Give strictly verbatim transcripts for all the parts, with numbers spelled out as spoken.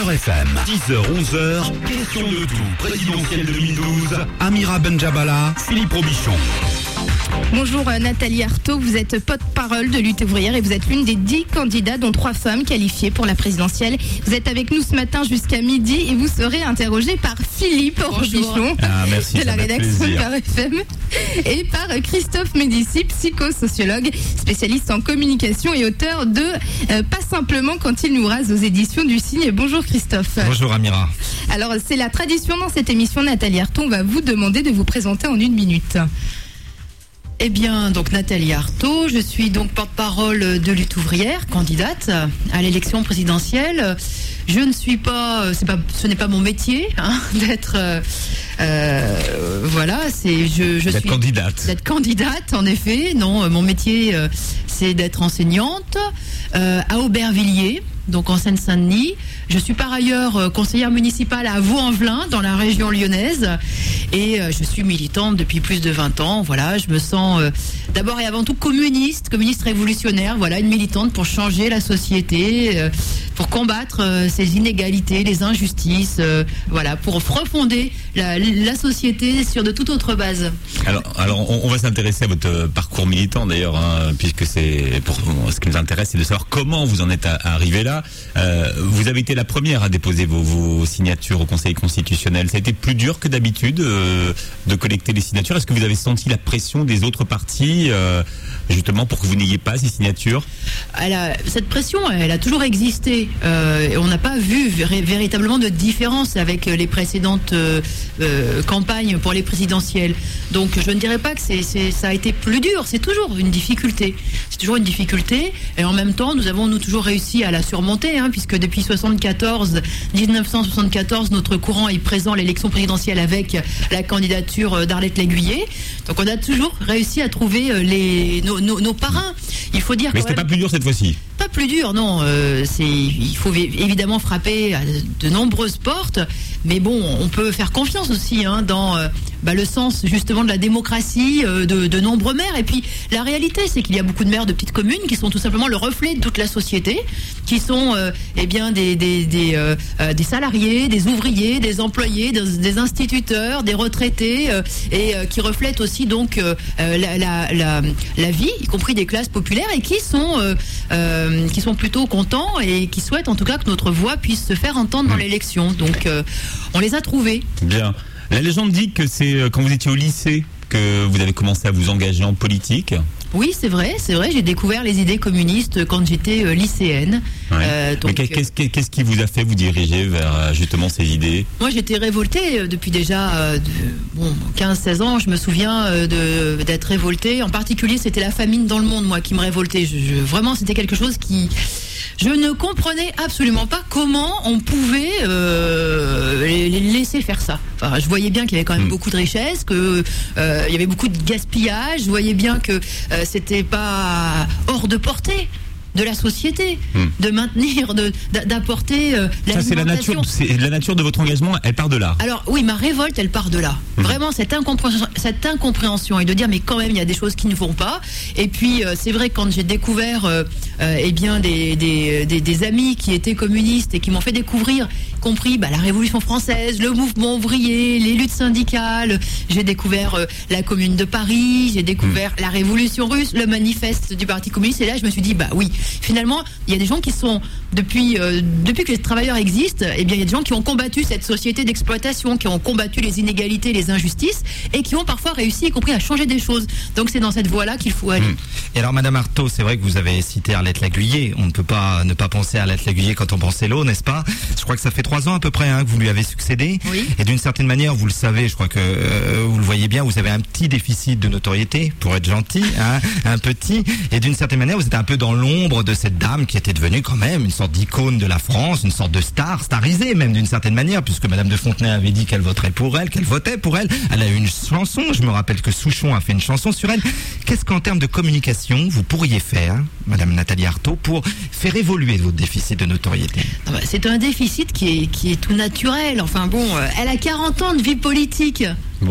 Beurre F M. dix heures onze heures, question de tout. Présidentielle deux mille douze, Amira Benjabala, Philippe Robichon. Bonjour Nathalie Arthaud, vous êtes porte-parole de Lutte ouvrière et vous êtes l'une des dix candidats dont trois femmes qualifiées pour la présidentielle. Vous êtes avec nous ce matin jusqu'à midi et vous serez interrogée par Philippe Robichon ah, merci, de la rédaction de Beurre F M et par Christophe Médici, psychosociologue, spécialiste en communication et auteur de euh, Pas simplement quand il nous rase aux éditions du Cygne. Bonjour Christophe. Bonjour Amira. Alors c'est la tradition dans cette émission, Nathalie Arthaud, on va vous demander de vous présenter en une minute. Eh bien, donc Nathalie Arthaud, je suis donc porte-parole de Lutte ouvrière, candidate à l'élection présidentielle. Je ne suis pas, c'est pas, ce n'est pas mon métier hein, d'être, euh, euh, voilà, c'est je, je d'être suis candidate. D'être candidate, en effet. Non, mon métier, euh, c'est d'être enseignante euh, à Aubervilliers, donc en Seine-Saint-Denis. Je suis par ailleurs euh, conseillère municipale à Vaux-en-Velin, dans la région lyonnaise, et euh, je suis militante depuis plus de vingt ans. Voilà, je me sens euh, d'abord et avant tout communiste, communiste révolutionnaire. Voilà, une militante pour changer la société, euh, pour combattre euh, ces inégalités, les injustices. Euh, voilà, pour refonder la, la société sur de toute autre base. Alors, alors on, on va s'intéresser à votre parcours militant d'ailleurs, hein, puisque c'est pour ce qui nous intéresse, c'est de savoir comment vous en êtes arrivé là. Euh, vous avez été la première à déposer vos, vos signatures au Conseil constitutionnel. Ça a été plus dur que d'habitude euh, de collecter les signatures. Est-ce que vous avez senti la pression des autres partis euh, justement pour que vous n'ayez pas ces signatures? Elle a, cette pression, elle a toujours existé. Euh, et on n'a pas vu vé- véritablement de différence avec les précédentes euh, euh, campagnes pour les présidentielles. Donc je ne dirais pas que c'est, c'est, ça a été plus dur. C'est toujours une difficulté. C'est toujours une difficulté. Et en même temps, nous avons nous toujours réussi à la surmonter, hein, puisque depuis soixante-quatorze, dix-neuf cent soixante-quatorze, notre courant est présent à l'élection présidentielle avec la candidature d'Arlette Léguillet. Donc on a toujours réussi à trouver les, nos, nos, nos parrains. Il faut dire. Mais c'était même, pas plus dur cette fois-ci. Pas plus dur, non. Euh, c'est, il faut évidemment frapper à de nombreuses portes, mais bon, on peut faire confiance aussi hein, dans euh, bah, le sens justement de la démocratie euh, de, de nombreux maires. Et puis la réalité, c'est qu'il y a beaucoup de maires de petites communes qui sont tout simplement le reflet de toute la société, qui sont euh, eh bien des des des, euh, euh, des salariés, des ouvriers, des employés, des, des instituteurs, des retraités, euh, et euh, qui reflètent aussi donc euh, la, la la la vie, y compris des classes populaires, et qui sont euh, euh, qui sont plutôt contents et qui souhaitent en tout cas que notre voix puisse se faire entendre dans l'élection. Donc euh, on les a trouvés. Bien. La légende dit que c'est quand vous étiez au lycée que vous avez commencé à vous engager en politique. Oui, c'est vrai, c'est vrai. J'ai découvert les idées communistes quand j'étais euh, lycéenne. Ouais. Euh, donc, Mais qu'est-ce, qu'est-ce qui vous a fait vous diriger vers justement ces idées? Moi, j'étais révoltée euh, depuis déjà euh, de, bon, quinze seize ans. Je me souviens euh, de, d'être révoltée. En particulier, c'était la famine dans le monde, moi, qui me révoltait. Je, je, vraiment, c'était quelque chose qui... Je ne comprenais absolument pas comment on pouvait euh, les, les laisser faire ça. Enfin, je voyais bien qu'il y avait quand même mmh. beaucoup de richesses, que euh, il y avait beaucoup de gaspillage. Je voyais bien que euh, c'était pas hors de portée de la société, mmh. de maintenir, de, d'apporter euh, ça, c'est la nature, c'est la nature de votre engagement, elle part de là. Alors oui, ma révolte, elle part de là. Mmh. Vraiment, cette incompréhension, cette incompréhension et de dire mais quand même il y a des choses qui ne vont pas. Et puis euh, c'est vrai que quand j'ai découvert euh, euh, eh bien des, des, des, des amis qui étaient communistes et qui m'ont fait découvrir, y compris bah, la Révolution française, le mouvement ouvrier, les luttes syndicales, j'ai découvert euh, la Commune de Paris, j'ai découvert mmh. la Révolution russe, le manifeste du Parti communiste. Et là, je me suis dit bah oui. Finalement, il y a des gens qui sont, depuis, euh, depuis que les travailleurs existent, eh bien, il y a des gens qui ont combattu cette société d'exploitation, qui ont combattu les inégalités, les injustices, et qui ont parfois réussi, y compris à changer des choses. Donc c'est dans cette voie-là qu'il faut aller. Mmh. Et alors, Madame Arthaud, c'est vrai que vous avez cité Arlette Léguillet. On ne peut pas ne pas penser à Arlette Léguillet quand on pense Hello, n'est-ce pas? Je crois que ça fait trois ans à peu près hein, que vous lui avez succédé. Oui. Et d'une certaine manière, vous le savez, je crois que euh, vous le voyez bien, vous avez un petit déficit de notoriété, pour être gentil, hein, un petit. Et d'une certaine manière, vous êtes un peu dans l'ombre de cette dame qui était devenue quand même une sorte d'icône de la France, une sorte de star, starisée même d'une certaine manière, puisque Madame de Fontenay avait dit qu'elle voterait pour elle, qu'elle votait pour elle. Elle a eu une chanson, je me rappelle que Souchon a fait une chanson sur elle. Qu'est-ce qu'en termes de communication, vous pourriez faire, Madame Nathalie Arthaud, pour faire évoluer votre déficit de notoriété? C'est un déficit qui est, qui est tout naturel. Enfin bon, elle a quarante ans de vie politique. Bon.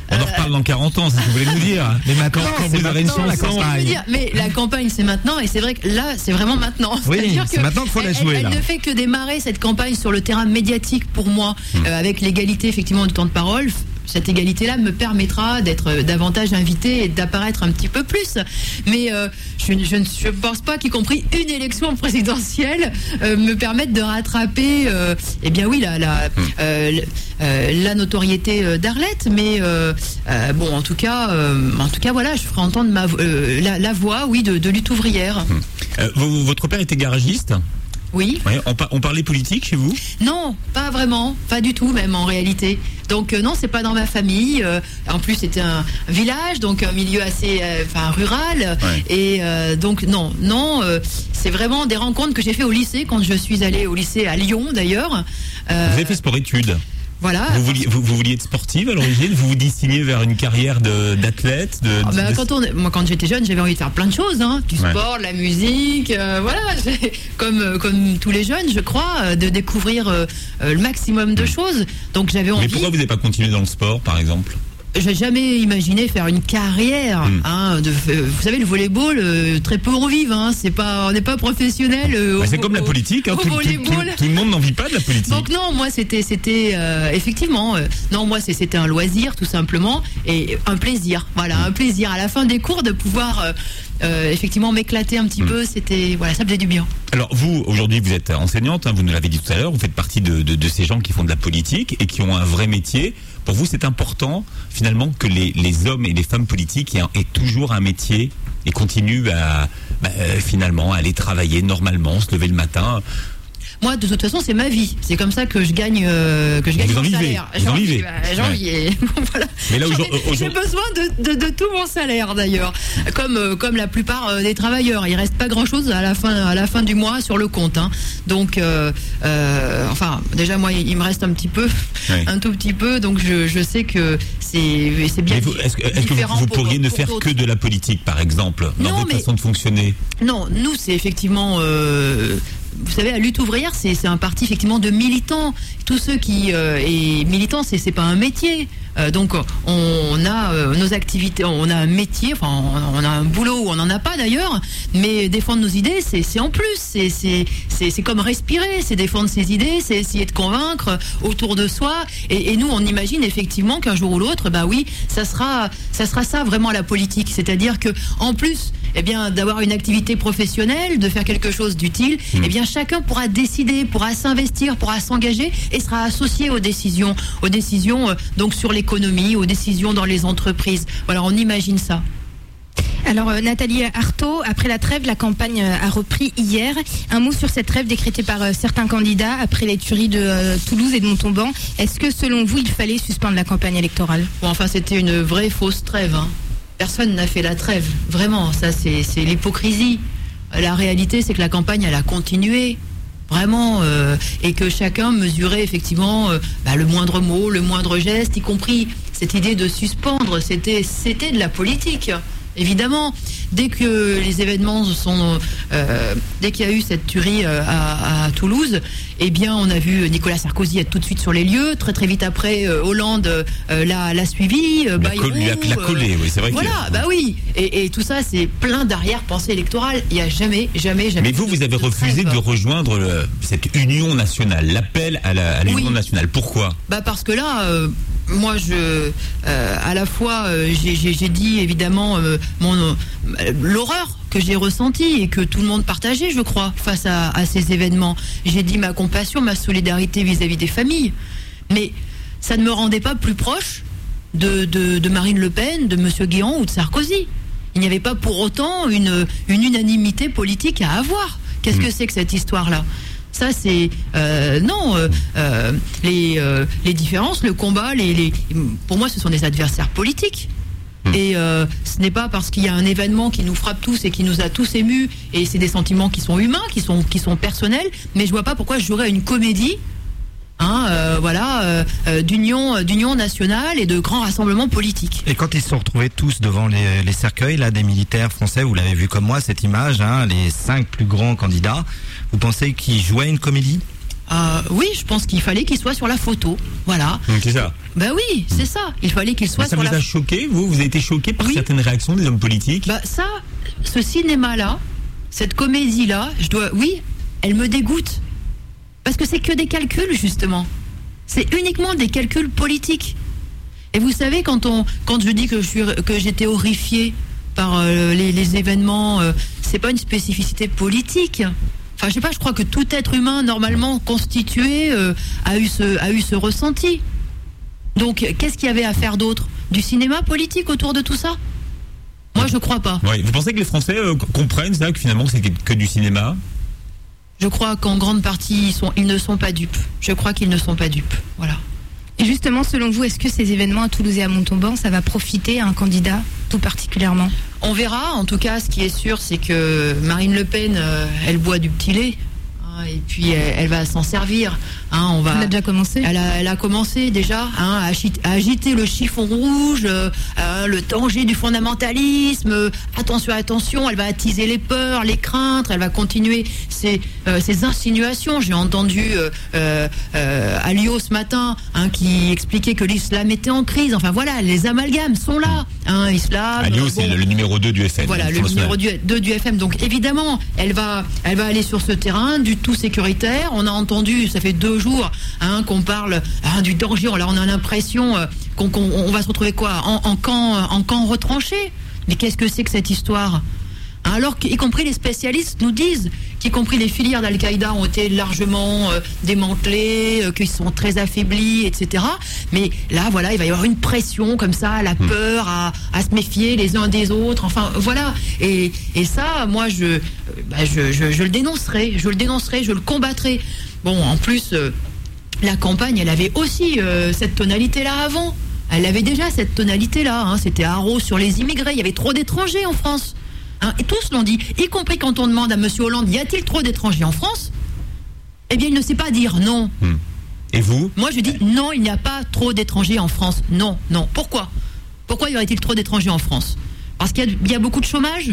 On en reparle dans quarante ans, c'est ce que vous voulez nous dire. Mais maintenant, Quand c'est vous aurez une maintenant, la chanson. Je veux campagne. dire, mais la campagne c'est maintenant et c'est vrai que là c'est vraiment maintenant. Oui, C'est-à-dire c'est que maintenant qu'il faut la elle- jouer, Elle, là. elle ne fait que démarrer cette campagne sur le terrain médiatique pour moi, euh, avec l'égalité effectivement du temps de parole. Cette égalité-là me permettra d'être davantage invité et d'apparaître un petit peu plus. Mais euh, je, je ne je pense pas qu'y compris une élection présidentielle euh, me permette de rattraper, euh, eh bien oui, la, la, euh, euh, la notoriété euh, d'Arlette. Mais euh, euh, bon, en tout cas, euh, en tout cas, voilà, je ferai entendre ma, euh, la, la voix, oui, de, de lutte ouvrière. Euh, v- votre père était garagiste. Oui. Ouais, on, par- on parlait politique chez vous. Non, pas vraiment, pas du tout même en réalité. Donc euh, non, c'est pas dans ma famille. Euh, en plus, c'était un village, donc un milieu assez, euh, enfin rural. Ouais. Et euh, donc non, non, euh, c'est vraiment des rencontres que j'ai fait au lycée quand je suis allée au lycée à Lyon d'ailleurs. Euh, Vous avez fait sport-études. Voilà. Vous vouliez, vous, vous vouliez être sportive à l'origine. Vous vous destiniez vers une carrière de- d'athlète. De, Ah, bah, de- quand on, moi, quand j'étais jeune, j'avais envie de faire plein de choses, hein. Du Ouais. sport, de la musique, euh, voilà, j'ai- comme euh, comme tous les jeunes, je crois, euh, de découvrir euh, euh, le maximum de choses. Donc j'avais Mais envie. pourquoi vous n'avez pas continué dans le sport, par exemple? J'ai jamais imaginé faire une carrière. Mm. Hein, de, euh, vous savez, le volleyball, euh, très peu en vivent. Hein, c'est pas, on n'est pas professionnel. euh, Bah, au- c'est comme la au- politique. Hein, au tout, tout- volleyball. tout- tout le monde n'en vit pas de la politique. Donc non, moi c'était, c'était euh, effectivement, euh, non, moi c'est- c'était un loisir tout simplement et un plaisir. Voilà, un plaisir à la fin des cours de pouvoir euh, euh, effectivement m'éclater un petit Mm. peu. C'était, voilà, ça me faisait du bien. Alors vous, aujourd'hui, vous êtes enseignante, hein, vous nous l'avez dit tout à l'heure, vous faites partie de, de, de ces gens qui font de la politique et qui ont un vrai métier. Pour vous, c'est important, finalement, que les, les hommes et les femmes politiques aient, un- aient toujours un métier et continuent à, bah, euh, finalement, à aller travailler normalement, se lever le matin. Moi, de toute façon, c'est ma vie. C'est comme ça que je gagne, euh, que je gagne Vous mon en vivez. salaire. Vous en J'en vivez. vis, bah, j'en Ouais. vis. Et voilà. Mais là, J'en ai- aujourd'hui- j'ai aujourd'hui- besoin de, de, de tout mon salaire d'ailleurs, comme euh, comme la plupart euh, des travailleurs. Il reste pas grand-chose à la fin à la fin du mois sur le compte. Hein. Donc, euh, euh, enfin, déjà moi, il me reste un petit peu, Ouais. un tout petit peu. Donc, je, je sais que c'est c'est bien. Mais vous- Est-ce que, est-ce que vous, différent vous pour- pourriez ne pour faire d'autres. que de la politique, par exemple, dans Non, votre mais- façon de fonctionner? Non, nous, c'est effectivement. Euh, vous savez, la lutte ouvrière, c'est c'est un parti effectivement de militants. Tous ceux qui euh, et militants, c'est c'est pas un métier. Euh, donc, on a euh, nos activités, on a un métier, enfin, on, on a un boulot où on n'en a pas d'ailleurs. Mais défendre nos idées, c'est c'est en plus. C'est c'est c'est c'est comme respirer, c'est défendre ses idées, c'est essayer de convaincre autour de soi. Et, et nous, on imagine effectivement qu'un jour ou l'autre, bah oui, ça sera ça sera ça vraiment la politique. C'est-à-dire que en plus, eh bien, d'avoir une activité professionnelle, de faire quelque chose d'utile, eh bien, chacun pourra décider, pourra s'investir, pourra s'engager et sera associé aux décisions, aux décisions euh, donc sur l'économie, aux décisions dans les entreprises. Voilà, on imagine ça. Alors euh, Nathalie Arthaud, après la trêve, la campagne euh, a repris hier. Un mot sur cette trêve décrétée par euh, certains candidats après les tueries de euh, Toulouse et de Montauban. Est-ce que selon vous, il fallait suspendre la campagne électorale? Bon, enfin, c'était une vraie fausse trêve. Hein. Personne n'a fait la trêve. Vraiment, ça, c'est c'est l'hypocrisie. La réalité, c'est que la campagne, elle a continué. Vraiment. Euh, et que chacun mesurait effectivement euh, bah, le moindre mot, le moindre geste, y compris cette idée de suspendre. C'était, c'était de la politique. Évidemment, dès que les événements sont, euh, dès qu'il y a eu cette tuerie euh, à, à Toulouse, eh bien, on a vu Nicolas Sarkozy être tout de suite sur les lieux. Très très vite après, euh, Hollande euh, l'a, l'a suivi. Euh, La colle- la- la coller, oui, c'est vrai que- Voilà, bah oui. Et, et tout ça, c'est plein d'arrière-pensées électorales. Il n'y a jamais, jamais, jamais. Mais vous, eu vous de- avez de refusé trêve. de rejoindre le- cette union nationale, l'appel à la- à l'union Oui. nationale. Pourquoi? Bah parce que là, euh, moi, je, euh, à la fois, euh, j'ai, j'ai, j'ai dit évidemment euh, mon euh, l'horreur que j'ai ressentie et que tout le monde partageait, je crois, face à, à ces événements. J'ai dit ma compassion, ma solidarité vis-à-vis des familles, mais ça ne me rendait pas plus proche de, de, de Marine Le Pen, de Monsieur Guéant ou de Sarkozy. Il n'y avait pas pour autant une, une unanimité politique à avoir. Qu'est-ce Mmh. que c'est que cette histoire-là? Ça, c'est euh, non. Euh, euh, les, euh, les différences, le combat, les, les, pour moi, ce sont des adversaires politiques. Mmh. Et euh, ce n'est pas parce qu'il y a un événement qui nous frappe tous et qui nous a tous émus, et c'est des sentiments qui sont humains, qui sont, qui sont personnels, mais je vois pas pourquoi je jouerais une comédie. Hein, euh, voilà, euh, euh, d'union, d'union nationale et de grands rassemblements politiques. Et quand ils se sont retrouvés tous devant les, les cercueils là des militaires français, vous l'avez vu comme moi cette image, hein, les cinq plus grands candidats, vous pensez qu'ils jouaient une comédie? Euh, oui, je pense qu'il fallait qu'il soit sur la photo. Voilà. C'est ça. Ben oui, c'est ça. Il fallait qu'il soit Mais ça sur vous la a choqué, vous Vous avez été choqué par Oui. certaines réactions des hommes politiques? Bah ça, ce cinéma-là, cette comédie-là, je dois, oui, elle me dégoûte. Parce que c'est que des calculs, justement. C'est uniquement des calculs politiques. Et vous savez, quand on, quand je dis que je suis, que j'étais horrifiée par euh, les, les événements, euh, c'est pas une spécificité politique. Enfin, je sais pas, je crois que tout être humain normalement constitué euh, a eu ce, a eu ce ressenti. Donc, qu'est-ce qu'il y avait à faire d'autre? Du cinéma politique autour de tout ça? Moi, je crois pas. Ouais. Vous pensez que les Français euh, comprennent ça, que finalement c'est que du cinéma? Je crois qu'en grande partie, ils, sont, ils ne sont pas dupes. Je crois qu'ils ne sont pas dupes. Voilà. Et justement, selon vous, est-ce que ces événements à Toulouse et à Montauban, ça va profiter à un candidat tout particulièrement? On verra. En tout cas, ce qui est sûr, c'est que Marine Le Pen, euh, elle boit du petit lait. Hein, et puis, elle, elle va s'en servir. Hein, on va... Elle a déjà commencé. Elle a, elle a commencé déjà hein, à, agiter, à agiter le chiffon rouge, euh, euh, le danger du fondamentalisme. Euh, attention, attention, elle va attiser les peurs, les craintes. Elle va continuer ses, euh, ses insinuations. J'ai entendu euh, euh, euh, Alliot ce matin hein, qui expliquait que l'islam était en crise. Enfin voilà, les amalgames sont là. Hein, islam. Alliot, bon, c'est le, le numéro deux du F M. Voilà, le numéro deux du F M. Donc évidemment, elle va, elle va aller sur ce terrain du tout sécuritaire. On a entendu, ça fait deux jours hein, qu'on parle hein, du danger. Là, on a l'impression euh, qu'on, qu'on on va se retrouver quoi en, en camp, en camp retranché. Mais qu'est-ce que c'est que cette histoire? Alors qu'y compris les spécialistes nous disent qu'y compris les filières d'Al-Qaïda ont été largement euh, démantelées, euh, qu'ils sont très affaiblis, et cetera. Mais là, voilà, il va y avoir une pression comme ça, à la peur, à, à se méfier les uns des autres. Enfin, voilà. Et, et ça, moi, je, euh, bah, je, je, je le dénoncerai, je le dénoncerai, je le combattrai. Bon, en plus, euh, la campagne, elle avait aussi euh, cette tonalité-là avant. Elle avait déjà cette tonalité-là. Hein. C'était haro sur les immigrés. Il y avait trop d'étrangers en France. Hein, et tous l'ont dit, y compris quand on demande à M. Hollande, y a-t-il trop d'étrangers en France? Eh bien, il ne sait pas dire non. Hum. Et vous? Moi, je dis non, il n'y a pas trop d'étrangers en France. Non, non. Pourquoi? Pourquoi y aurait-il trop d'étrangers en France? Parce qu'il y a, il y a beaucoup de chômage?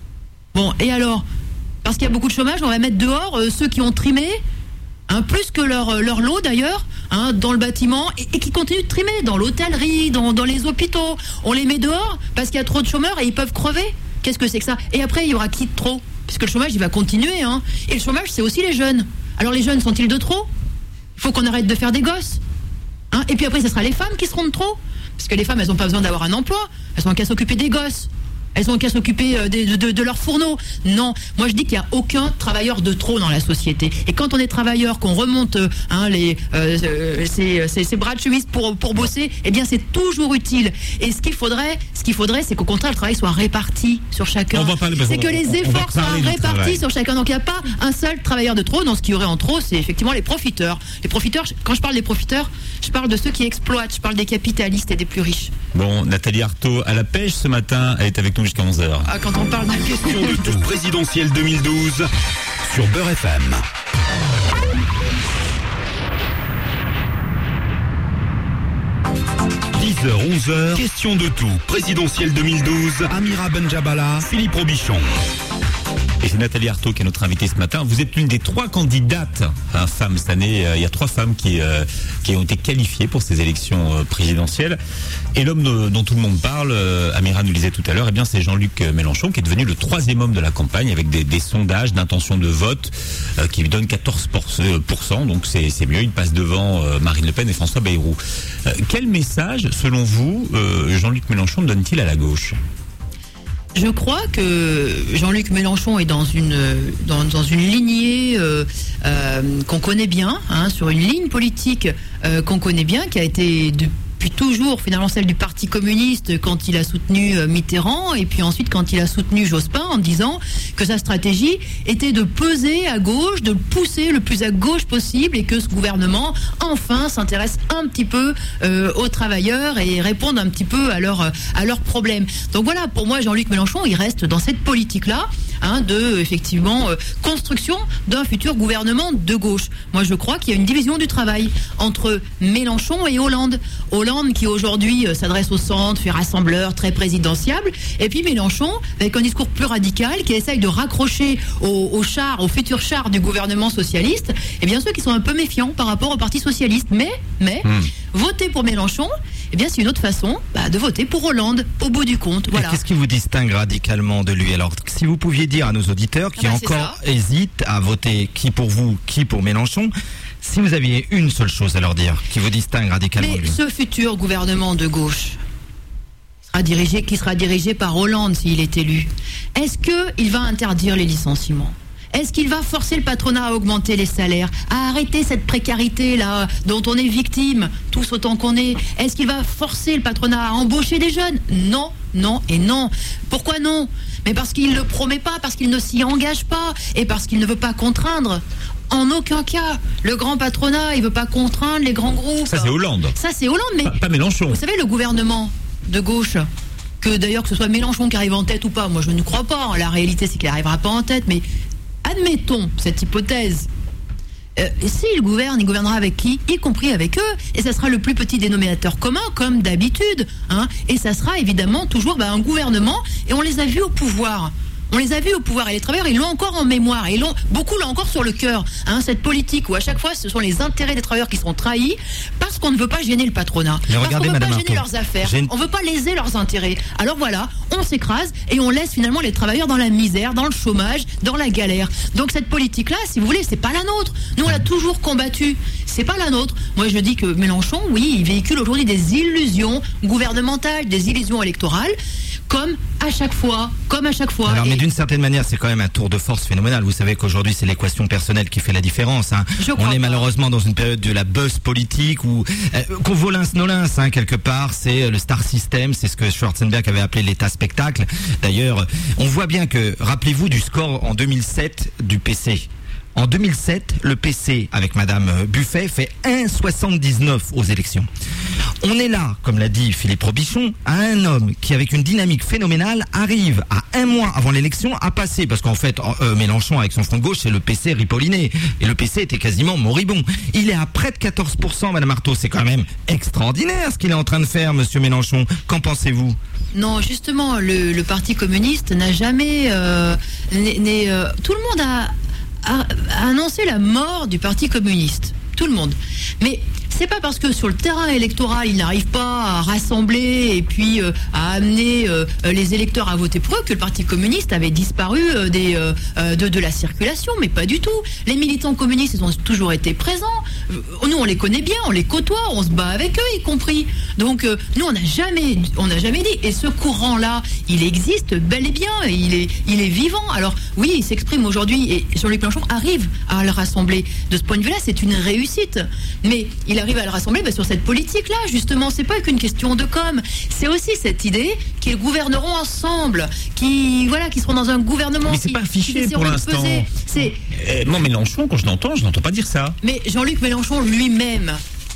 Bon, et alors? Parce qu'il y a beaucoup de chômage, on va mettre dehors euh, ceux qui ont trimé, hein, plus que leur, leur lot d'ailleurs, hein, dans le bâtiment, et, et qui continuent de trimer, dans l'hôtellerie, dans, dans les hôpitaux. On les met dehors parce qu'il y a trop de chômeurs et ils peuvent crever. Qu'est-ce que c'est que ça? Et après, il y aura qui de trop? Puisque le chômage, il va continuer. Hein. Et le chômage, c'est aussi les jeunes. Alors les jeunes sont-ils de trop? Il faut qu'on arrête de faire des gosses. Hein. Et puis après, ce sera les femmes qui seront de trop. Parce que les femmes, elles n'ont pas besoin d'avoir un emploi. Elles n'ont qu'à s'occuper des gosses. Elles n'ont qu'à s'occuper de, de, de leurs fourneaux. Non, moi je dis qu'il n'y a aucun travailleur de trop dans la société. Et quand on est travailleur, qu'on remonte hein, les, euh, ses, ses, ses bras de chemise pour, pour bosser, eh bien c'est toujours utile. Et ce qu'il faudrait, ce qu'il faudrait, c'est qu'au contraire le travail soit réparti sur chacun. C'est que les on, efforts on soient répartis travail. sur chacun. Donc il n'y a pas un seul travailleur de trop. Dans ce qu'il y aurait en trop, c'est effectivement les profiteurs. Les profiteurs, quand je parle des profiteurs, je parle de ceux qui exploitent, je parle des capitalistes et des plus riches. Bon, Nathalie Arthaud à la pêche ce matin, elle est avec nous jusqu'à onze heures. Ah, quand on parle de Question de tout présidentielle deux mille douze sur Beurre F M. dix heures, onze heures, question de tout présidentielle deux mille douze, Amira Benjabala, Philippe Robichon. Et c'est Nathalie Arthaud qui est notre invitée ce matin. Vous êtes l'une des trois candidates hein, femmes cette année. Il y a trois femmes qui, euh, qui ont été qualifiées pour ces élections euh, présidentielles. Et l'homme de, dont tout le monde parle, euh, Amira nous le disait tout à l'heure, eh bien c'est Jean-Luc Mélenchon qui est devenu le troisième homme de la campagne avec des, des sondages d'intention de vote euh, qui lui donnent quatorze pour cent. Donc c'est, c'est mieux, il passe devant euh, Marine Le Pen et François Bayrou. Euh, quel message, selon vous, euh, Jean-Luc Mélenchon donne-t-il à la gauche ? Je crois que Jean-Luc Mélenchon est dans une dans, dans une lignée euh, euh, qu'on connaît bien, hein, sur une ligne politique euh, qu'on connaît bien, qui a été depuis toujours finalement celle du Parti communiste quand il a soutenu euh, Mitterrand, et puis ensuite quand il a soutenu Jospin, en disant que sa stratégie était de peser à gauche, de le pousser le plus à gauche possible, et que ce gouvernement enfin s'intéresse un petit peu euh, aux travailleurs et réponde un petit peu à leurs à leurs problèmes. Donc voilà, pour moi Jean-Luc Mélenchon, il reste dans cette politique-là. hein, de effectivement euh, construction d'un futur gouvernement de gauche. Moi, je crois qu'il y a une division du travail entre Mélenchon et Hollande. Hollande qui aujourd'hui euh, s'adresse au centre, fait rassembleur, très présidentiable, et puis Mélenchon avec un discours plus radical qui essaye de raccrocher au, au char, au futur char du gouvernement socialiste, et bien ceux qui sont un peu méfiants par rapport au Parti socialiste. Mais, mais, mmh. voter pour Mélenchon, eh bien c'est une autre façon bah, de voter pour Hollande, au bout du compte. Voilà. Et qu'est-ce qui vous distingue radicalement de lui? Alors, si vous pouviez dire à nos auditeurs qui ah bah, encore hésitent à voter qui pour vous, qui pour Mélenchon, si vous aviez une seule chose à leur dire qui vous distingue radicalement mais de lui. Ce futur gouvernement de gauche sera dirigé, qui sera dirigé par Hollande s'il est élu, est-ce qu'il va interdire les licenciements? Est-ce qu'il va forcer le patronat à augmenter les salaires, à arrêter cette précarité-là dont on est victime, tous autant qu'on est? Est-ce qu'il va forcer le patronat à embaucher des jeunes? Non, non et non. Pourquoi non? Mais parce qu'il ne le promet pas, parce qu'il ne s'y engage pas et parce qu'il ne veut pas contraindre. En aucun cas. Le grand patronat, il ne veut pas contraindre les grands groupes. Ça, c'est Hollande. Ça, c'est Hollande, mais... Pas, pas Mélenchon. Vous savez, le gouvernement de gauche... que d'ailleurs que ce soit Mélenchon qui arrive en tête ou pas, moi je ne crois pas. La réalité, c'est qu'il n'arrivera pas en tête, mais... admettons cette hypothèse. Euh, S'il gouverne, il gouvernera avec qui? Y compris avec eux. Et ça sera le plus petit dénominateur commun, comme d'habitude. Hein. Et ça sera évidemment toujours bah, un gouvernement. Et on les a vus au pouvoir. On les a vus au pouvoir. Et les travailleurs, ils l'ont encore en mémoire. Et l'ont, beaucoup l'ont encore sur le cœur. Hein, cette politique où à chaque fois, ce sont les intérêts des travailleurs qui sont trahis parce qu'on ne veut pas gêner le patronat. Mais parce regardez, qu'on ne veut Madame pas gêner Artaud, leurs affaires. une... On ne veut pas léser leurs intérêts. Alors voilà, on s'écrase et on laisse finalement les travailleurs dans la misère, dans le chômage, dans la galère. Donc cette politique-là, si vous voulez, c'est pas la nôtre. Nous, on l'a toujours combattue. C'est pas la nôtre. Moi, je dis que Mélenchon, oui, il véhicule aujourd'hui des illusions gouvernementales, des illusions électorales, comme à chaque fois, comme à chaque fois. Alors, et... mais d'une certaine manière, c'est quand même un tour de force phénoménal. Vous savez qu'aujourd'hui, c'est l'équation personnelle qui fait la différence. Hein. On est pas. malheureusement dans une période de la buzz politique où euh, qu'on volins nolins, hein, quelque part. C'est le star system, c'est ce que Schwarzenberg avait appelé l'état spectacle. D'ailleurs, on voit bien que, rappelez-vous du score en deux mille sept du P C. En deux mille sept, le P C, avec Madame Buffet, fait un virgule soixante-dix-neuf aux élections. On est là, comme l'a dit Philippe Robichon, à un homme qui, avec une dynamique phénoménale, arrive à un mois avant l'élection à passer, parce qu'en fait, euh, Mélenchon, avec son front de gauche, c'est le P C ripolliné. Et le P C était quasiment moribond. Il est à près de quatorze pour cent, Madame Artaud. C'est quand même extraordinaire ce qu'il est en train de faire, Monsieur Mélenchon. Qu'en pensez-vous? Non, justement, le, le Parti communiste n'a jamais... Euh, n'est, n'est, euh, tout le monde a... a annoncé la mort du Parti communiste. Tout le monde. Mais c'est pas parce que sur le terrain électoral, il n'arrive pas à rassembler et puis euh, à amener euh, les électeurs à voter pour eux que le Parti communiste avait disparu euh, des, euh, de, de la circulation. Mais pas du tout. Les militants communistes, ils ont toujours été présents. Nous, on les connaît bien, on les côtoie, on se bat avec eux, y compris. Donc, euh, nous, on n'a jamais, on n'a jamais dit. Et ce courant-là, il existe bel et bien. Et il est, il est vivant. Alors, oui, il s'exprime aujourd'hui. Et Jean-Luc Mélenchon arrive à le rassembler. De ce point de vue-là, c'est une réussite. Mais il arrive à le rassembler bah, sur cette politique-là, justement. C'est pas qu'une question de com. C'est aussi cette idée qu'ils gouverneront ensemble, qui, voilà, qui seront dans un gouvernement. Mais c'est qui, pas affiché pour l'instant. C'est... Euh, moi, Mélenchon, quand je l'entends, je n'entends pas dire ça. Mais Jean-Luc Mélenchon lui-même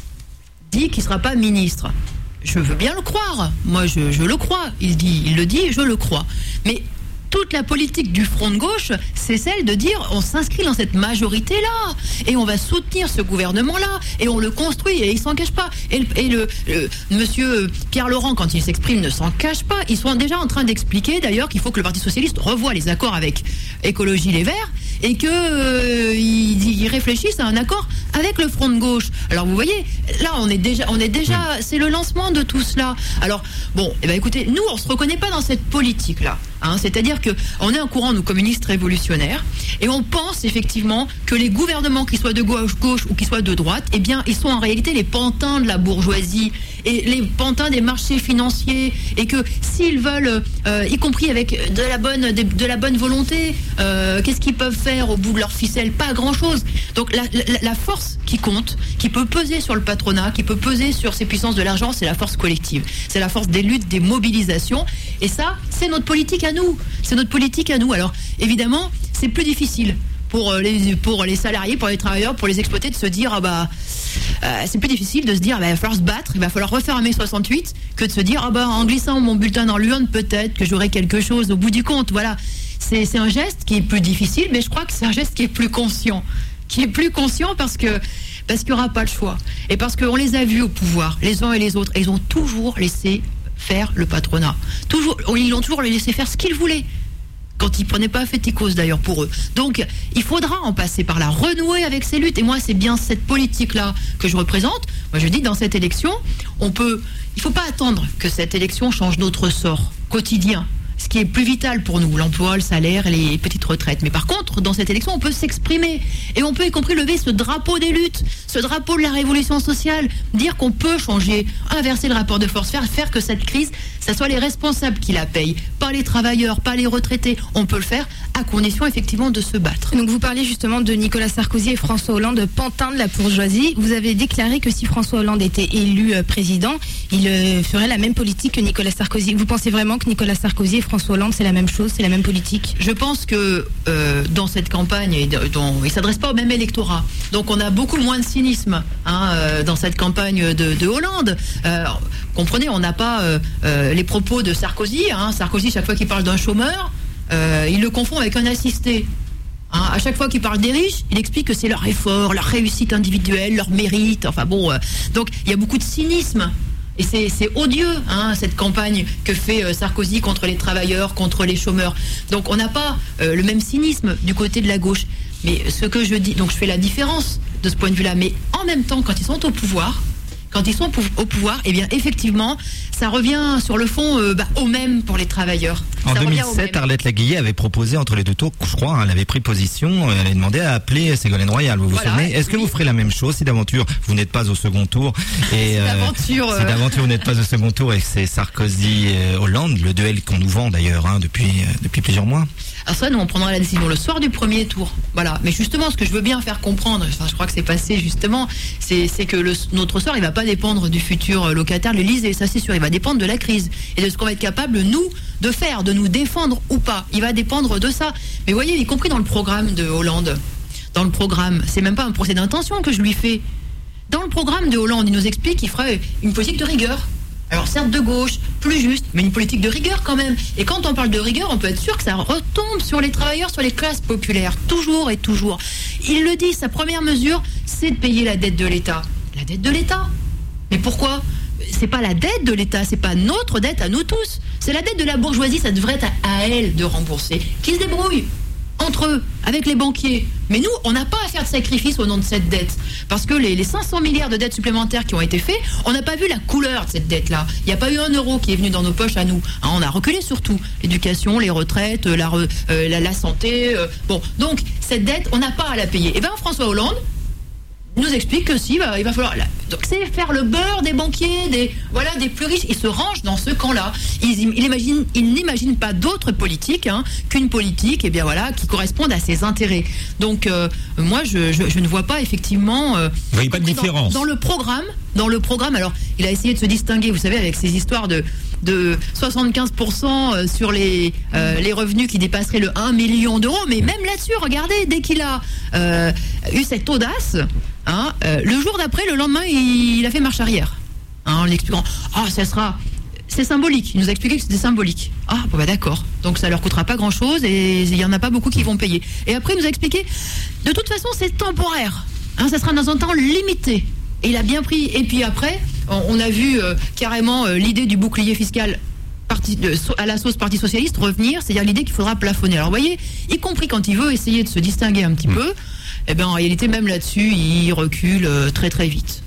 dit qu'il ne sera pas ministre. Je veux bien le croire. Moi, je, je le crois. Il dit, il le dit, je le crois. Mais toute la politique du front de gauche, c'est celle de dire on s'inscrit dans cette majorité-là et on va soutenir ce gouvernement-là et on le construit et il s'en cache pas. Et le, et le, le monsieur Pierre Laurent, quand il s'exprime, ne s'en cache pas. Ils sont déjà en train d'expliquer d'ailleurs qu'il faut que le Parti socialiste revoie les accords avec Écologie Les Verts et qu'ils euh, ils réfléchissent à un accord avec le front de gauche. Alors vous voyez, là on est déjà, on est déjà, c'est le lancement de tout cela. Alors bon, eh ben écoutez, nous on se reconnaît pas dans cette politique-là. Hein, c'est-à-dire que on est un courant, nous, communistes révolutionnaires, et on pense effectivement que les gouvernements, qu'ils soient de gauche, gauche ou qu'ils soient de droite, eh bien, ils sont en réalité les pantins de la bourgeoisie et les pantins des marchés financiers, et que s'ils veulent, euh, y compris avec de la bonne, de, de la bonne volonté, euh, qu'est-ce qu'ils peuvent faire au bout de leur ficelle? Pas grand-chose. Donc la, la, la force qui compte, qui peut peser sur le patronat, qui peut peser sur ces puissances de l'argent, c'est la force collective. C'est la force des luttes, des mobilisations, et ça, c'est notre politique à nous. C'est notre politique à nous. Alors, évidemment, c'est plus difficile pour les, pour les salariés, pour les travailleurs, pour les exploités de se dire, ah bah, euh, c'est plus difficile de se dire, bah, il va falloir se battre, il va falloir refaire un mai soixante-huit, que de se dire, ah bah, en glissant mon bulletin dans l'urne, peut-être que j'aurai quelque chose au bout du compte. Voilà. c'est, c'est un geste qui est plus difficile, mais je crois que c'est un geste qui est plus conscient. Qui est plus conscient parce que parce qu'il n'y aura pas le choix. Et parce qu'on les a vus au pouvoir, les uns et les autres, et ils ont toujours laissé faire le patronat. Toujours, ils ont toujours laissé faire ce qu'ils voulaient. Quand ils prenaient pas féticos d'ailleurs pour eux. Donc il faudra en passer par là, renouer avec ces luttes. Et moi c'est bien cette politique-là que je représente. Moi je dis dans cette élection, on peut, il faut pas attendre que cette élection change notre sort quotidien. Ce qui est plus vital pour nous, l'emploi, le salaire et les petites retraites. Mais par contre, dans cette élection, on peut s'exprimer. Et on peut y compris lever ce drapeau des luttes, ce drapeau de la révolution sociale, dire qu'on peut changer, inverser le rapport de force, faire, faire que cette crise, ça soit les responsables qui la payent, pas les travailleurs, pas les retraités. On peut le faire à condition effectivement de se battre. Donc vous parlez justement de Nicolas Sarkozy et François Hollande, pantin de la bourgeoisie. Vous avez déclaré que si François Hollande était élu euh, président, il euh, ferait la même politique que Nicolas Sarkozy. Vous pensez vraiment que Nicolas Sarkozy et François Hollande, c'est la même chose, c'est la même politique? Je pense que euh, dans cette campagne, il ne s'adresse pas au même électorat. Donc on a beaucoup moins de cynisme hein, euh, dans cette campagne de, de Hollande. Euh, comprenez, on n'a pas euh, euh, les propos de Sarkozy. Hein. Sarkozy, chaque fois qu'il parle d'un chômeur, euh, il le confond avec un assisté. Hein, à chaque fois qu'il parle des riches, il explique que c'est leur effort, leur réussite individuelle, leur mérite. Enfin bon, euh, donc il y a beaucoup de cynisme. Et c'est, c'est odieux, hein, cette campagne que fait euh, Sarkozy contre les travailleurs, contre les chômeurs. Donc on n'a pas euh, le même cynisme du côté de la gauche. Mais ce que je dis, donc je fais la différence de ce point de vue-là. Mais en même temps, quand ils sont au pouvoir, quand ils sont au pouvoir, eh bien effectivement, ça revient sur le fond euh, bah, au même pour les travailleurs. En ça deux mille sept, Arlette Laguillet avait proposé entre les deux tours, je crois, hein, elle avait pris position, elle avait demandé à appeler Ségolène Royal. Vous vous Voilà, souvenez? Est-ce que oui. vous ferez la même chose si d'aventure vous n'êtes pas au second tour et C'est d'aventure, euh... si d'aventure vous n'êtes pas au second tour et que c'est Sarkozy-Hollande, le duel qu'on nous vend d'ailleurs hein, depuis euh, depuis plusieurs mois? Alors ça, nous on prendra la décision le soir du premier tour. Voilà. Mais justement, ce que je veux bien faire comprendre, enfin, je crois que c'est passé justement, c'est, c'est que le, notre sort, il va pas dépendre du futur locataire de l'Élysée, ça c'est sûr. Il va dépendre de la crise et de ce qu'on va être capable nous de faire, de nous défendre ou pas. Il va dépendre de ça. Mais vous voyez, y compris dans le programme de Hollande, dans le programme, c'est même pas un procès d'intention que je lui fais. Dans le programme de Hollande, il nous explique qu'il ferait une politique de rigueur. Alors certes de gauche, plus juste, mais une politique de rigueur quand même. Et quand on parle de rigueur, on peut être sûr que ça retombe sur les travailleurs, sur les classes populaires, toujours et toujours. Il le dit, sa première mesure, c'est de payer la dette de l'État. La dette de l'État. Mais pourquoi ? C'est pas la dette de l'État, c'est pas notre dette à nous tous. C'est la dette de la bourgeoisie, ça devrait être à, à elle de rembourser. Qu'ils se débrouillent entre eux, avec les banquiers. Mais nous, on n'a pas à faire de sacrifice au nom de cette dette. Parce que les, les cinq cents milliards de dettes supplémentaires qui ont été faits, on n'a pas vu la couleur de cette dette-là. Il n'y a pas eu un euro qui est venu dans nos poches à nous. Hein, on a reculé surtout. L'éducation, les retraites, la, re, euh, la, la santé. Euh, bon, donc, cette dette, on n'a pas à la payer. Et bien, François Hollande nous explique que si, bah, il va falloir... Donc c'est faire le beurre des banquiers, des, voilà, des plus riches. Ils se rangent dans ce camp-là. Ils, ils, imaginent, ils n'imaginent pas d'autre politique hein, qu'une politique eh bien, voilà, qui corresponde à ses intérêts. Donc euh, moi, je, je, je ne vois pas effectivement... Euh, vous voyez pas de différence dans, dans le programme, dans le programme, alors il a essayé de se distinguer, vous savez, avec ces histoires de, de soixante-quinze pour cent sur les, euh, les revenus qui dépasseraient le un million d'euros. Mais même là-dessus, regardez, dès qu'il a euh, eu cette audace... Hein, euh, le jour d'après, le lendemain, il, il a fait marche arrière. Hein, en expliquant, ah, ça sera, c'est symbolique. Il nous a expliqué que c'était symbolique. Ah, bon bah d'accord. Donc ça leur coûtera pas grand-chose et il y en a pas beaucoup qui vont payer. Et après, il nous a expliqué, de toute façon, c'est temporaire. Hein, ça sera dans un temps limité. Et il a bien pris. Et puis après, on, on a vu euh, carrément euh, l'idée du bouclier fiscal. Parti, euh, à la sauce Parti Socialiste revenir, c'est-à-dire l'idée qu'il faudra plafonner. Alors vous voyez, y compris quand il veut essayer de se distinguer un petit mmh. peu, eh bien en réalité même là-dessus, il recule euh, très très vite.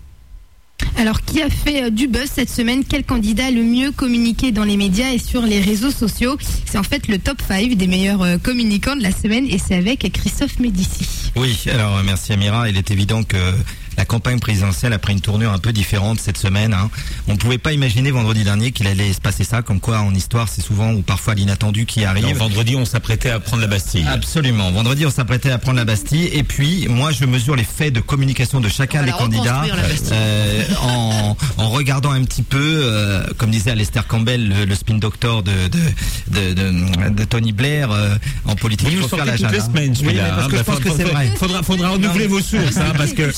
Alors, qui a fait euh, du buzz cette semaine? Quel candidat a le mieux communiqué dans les médias et sur les réseaux sociaux? C'est en fait le top cinq des meilleurs euh, communicants de la semaine et c'est avec Christophe Médici. Oui, alors merci Amira, il est évident que la campagne présidentielle a pris une tournure un peu différente cette semaine. Hein. On ne pouvait pas imaginer vendredi dernier qu'il allait se passer ça, comme quoi en histoire c'est souvent ou parfois l'inattendu qui arrive. Non, vendredi on s'apprêtait à prendre la Bastille. Absolument, vendredi on s'apprêtait à prendre la Bastille et puis moi je mesure les faits de communication de chacun des candidats euh, en, en regardant un petit peu, euh, comme disait Alistair Campbell, le, le spin doctor de, de, de, de, de Tony Blair euh, en politique. Il faut faire la toutes les semaines celui-là. Oui, parce que hein, je pense faudra, que c'est vrai. Faudra, faudra renouveler vos sources hein, parce que je pense que c'est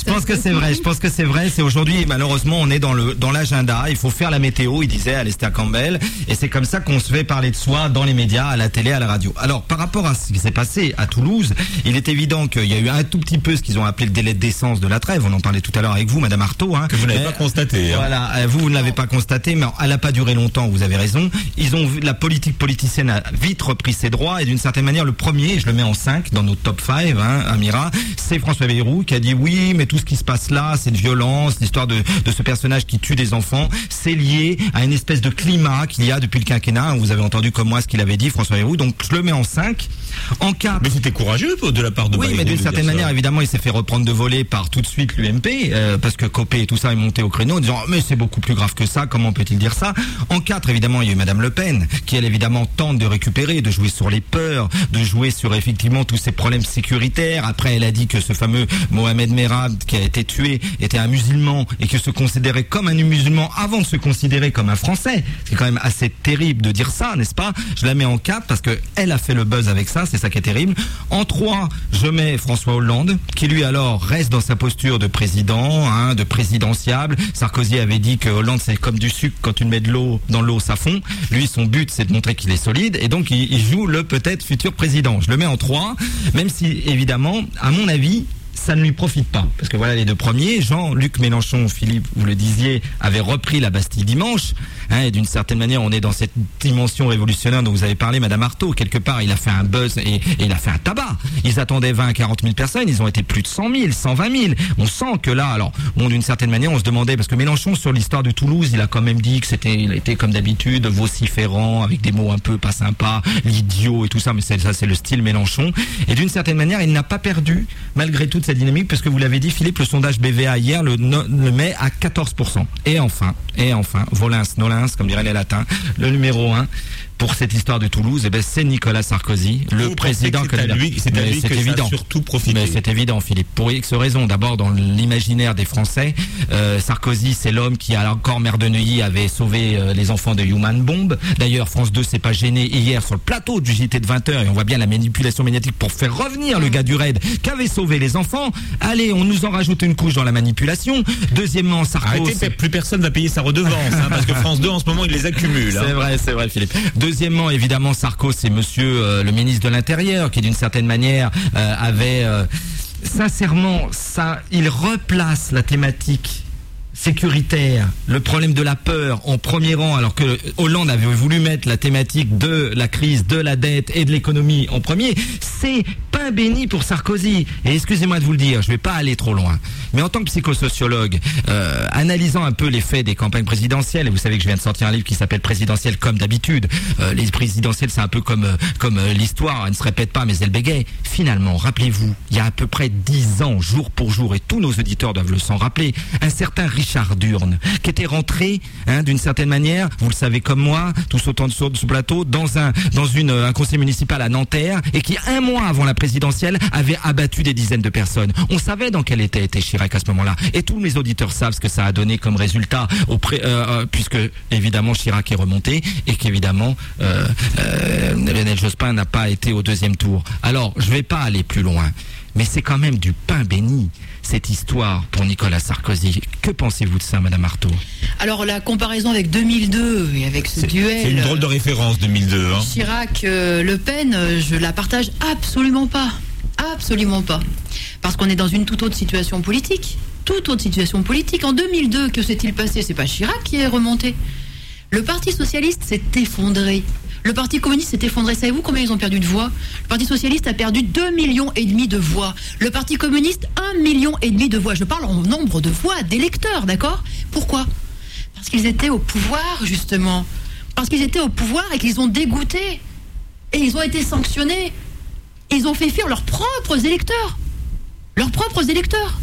c'est vrai. Je pense que c'est vrai. C'est aujourd'hui, malheureusement, on est dans le dans l'agenda. Il faut faire la météo, il disait Alistair Campbell, et c'est comme ça qu'on se fait parler de soi dans les médias, à la télé, à la radio. Alors, par rapport à ce qui s'est passé à Toulouse, il est évident qu'il y a eu un tout petit peu ce qu'ils ont appelé le délai de décence de la trêve. On en parlait tout à l'heure avec vous, Madame Artaud. Hein. Que vous n'avez mais, pas constaté. Hein. Voilà, vous, vous ne l'avez pas constaté, mais elle n'a pas duré longtemps. Vous avez raison. Ils ont vu la politique politicienne a vite repris ses droits, et d'une certaine manière, le premier, je le mets en cinq dans nos top cinq, hein, Amira, c'est François Bayrou qui a dit oui, mais tout ce qui se passe là, c'est de violence, l'histoire de, de ce personnage qui tue des enfants, c'est lié à une espèce de climat qu'il y a depuis le quinquennat. Vous avez entendu comme moi ce qu'il avait dit, François Bayrou, donc je le mets en cinq. En quatre. Mais c'était courageux de la part de Oui, Bayrou. mais d'une certaine manière, ça. évidemment, il s'est fait reprendre de voler par tout de suite l'U M P, euh, parce que Copé et tout ça est monté au créneau en disant oh, mais c'est beaucoup plus grave que ça, comment peut-il dire ça? En quatre, évidemment, il y a eu Madame Le Pen, qui elle évidemment tente de récupérer, de jouer sur les peurs, de jouer sur effectivement tous ces problèmes sécuritaires. Après, elle a dit que ce fameux Mohamed Merab qui a été tué était un musulman et que se considérait comme un musulman avant de se considérer comme un Français. C'est quand même assez terrible de dire ça, n'est-ce pas? Je la mets en quatre parce que elle a fait le buzz avec ça, c'est ça qui est terrible. En trois, je mets François Hollande, qui lui alors reste dans sa posture de président, hein, de présidentiable. Sarkozy avait dit que Hollande c'est comme du sucre, quand tu mets de l'eau dans l'eau ça fond. Lui son but c'est de montrer qu'il est solide et donc il, il joue le peut-être futur président. Je le mets en trois, même si évidemment, à mon avis, ça ne lui profite pas. Parce que voilà les deux premiers, Jean-Luc Mélenchon, Philippe, vous le disiez, avait repris la Bastille dimanche. Hein, et d'une certaine manière, on est dans cette dimension révolutionnaire dont vous avez parlé, Madame Artaud. Quelque part, il a fait un buzz et, et il a fait un tabac. Ils attendaient vingt à quarante mille personnes, ils ont été plus de cent mille, cent vingt mille. On sent que là, alors, bon, d'une certaine manière, on se demandait, parce que Mélenchon, sur l'histoire de Toulouse, il a quand même dit que c'était, il était comme d'habitude, vociférant, avec des mots un peu pas sympas, l'idiot et tout ça, mais c'est, ça, c'est le style Mélenchon. Et d'une certaine manière, il n'a pas perdu, malgré toute cette dynamique, parce que vous l'avez dit, Philippe, le sondage B V A hier le, le met à quatorze pour cent. Et enfin, et enfin, volins, nolins, comme diraient les latins, le numéro un pour cette histoire de Toulouse, eh ben, c'est Nicolas Sarkozy, le Vous président que c'est à lui, c'est à lui c'est que évident. ça a surtout profité. Mais c'est évident, Philippe. Pour X raisons. D'abord, dans l'imaginaire des Français, euh, Sarkozy, c'est l'homme qui, à encore maire de Neuilly, avait sauvé euh, les enfants de Human Bomb. D'ailleurs, France deux s'est pas gêné hier sur le plateau du J T de vingt heures, et on voit bien la manipulation médiatique pour faire revenir le gars du raid qui avait sauvé les enfants. Allez, on nous en rajoute une couche dans la manipulation. Deuxièmement, Sarkozy... Arrêtez, plus personne va payer sa redevance, hein, parce que France deux, en ce moment, il les accumule. Hein. C'est vrai, c'est vrai, Philippe. Deuxièmement, évidemment, Sarko, c'est monsieur euh, le ministre de l'Intérieur qui, d'une certaine manière, euh, avait... Euh, sincèrement, ça, il replace la thématique sécuritaire, le problème de la peur en premier rang, alors que Hollande avait voulu mettre la thématique de la crise, de la dette et de l'économie en premier. C'est pain béni pour Sarkozy. Et excusez-moi de vous le dire, je vais pas aller trop loin, mais en tant que psychosociologue, euh, analysant un peu les faits des campagnes présidentielles, et vous savez que je viens de sortir un livre qui s'appelle Présidentielle comme d'habitude, euh, les présidentielles c'est un peu comme euh, comme euh, l'histoire, elle ne se répète pas mais elle bégaye. Finalement, rappelez-vous, il y a à peu près dix ans, jour pour jour, et tous nos auditeurs doivent le s'en rappeler, un certain Richard Durne, qui était rentré, hein, d'une certaine manière, vous le savez comme moi, tous autant de sur ce plateau, dans un dans une un conseil municipal à Nanterre, et qui un mois avant la présidentielle avait abattu des dizaines de personnes. On savait dans quel état était Chirac à ce moment-là, et tous mes auditeurs savent ce que ça a donné comme résultat, auprès, euh, euh, puisque évidemment Chirac est remonté, et qu'évidemment euh, euh, Lionel Jospin n'a pas été au deuxième tour. Alors, je vais pas aller plus loin, mais c'est quand même du pain béni, cette histoire pour Nicolas Sarkozy. Que pensez-vous de ça, Madame Artaud? Alors, la comparaison avec deux mille deux et avec ce c'est, duel... C'est une drôle de référence, deux mille deux. Hein. Chirac-Le Pen, je la partage absolument pas. Absolument pas. Parce qu'on est dans une toute autre situation politique. Toute autre situation politique. En deux mille deux, que s'est-il passé? C'est pas Chirac qui est remonté. Le Parti Socialiste s'est effondré. Le Parti communiste s'est effondré. Savez-vous combien ils ont perdu de voix? Le Parti socialiste a perdu deux millions et demi de voix. Le Parti communiste, un million et demi de voix. Je parle en nombre de voix, d'électeurs, d'accord? Pourquoi? Parce qu'ils étaient au pouvoir, justement. Parce qu'ils étaient au pouvoir et qu'ils ont dégoûté. Et ils ont été sanctionnés. Et ils ont fait fuir leurs propres électeurs. Leurs propres électeurs.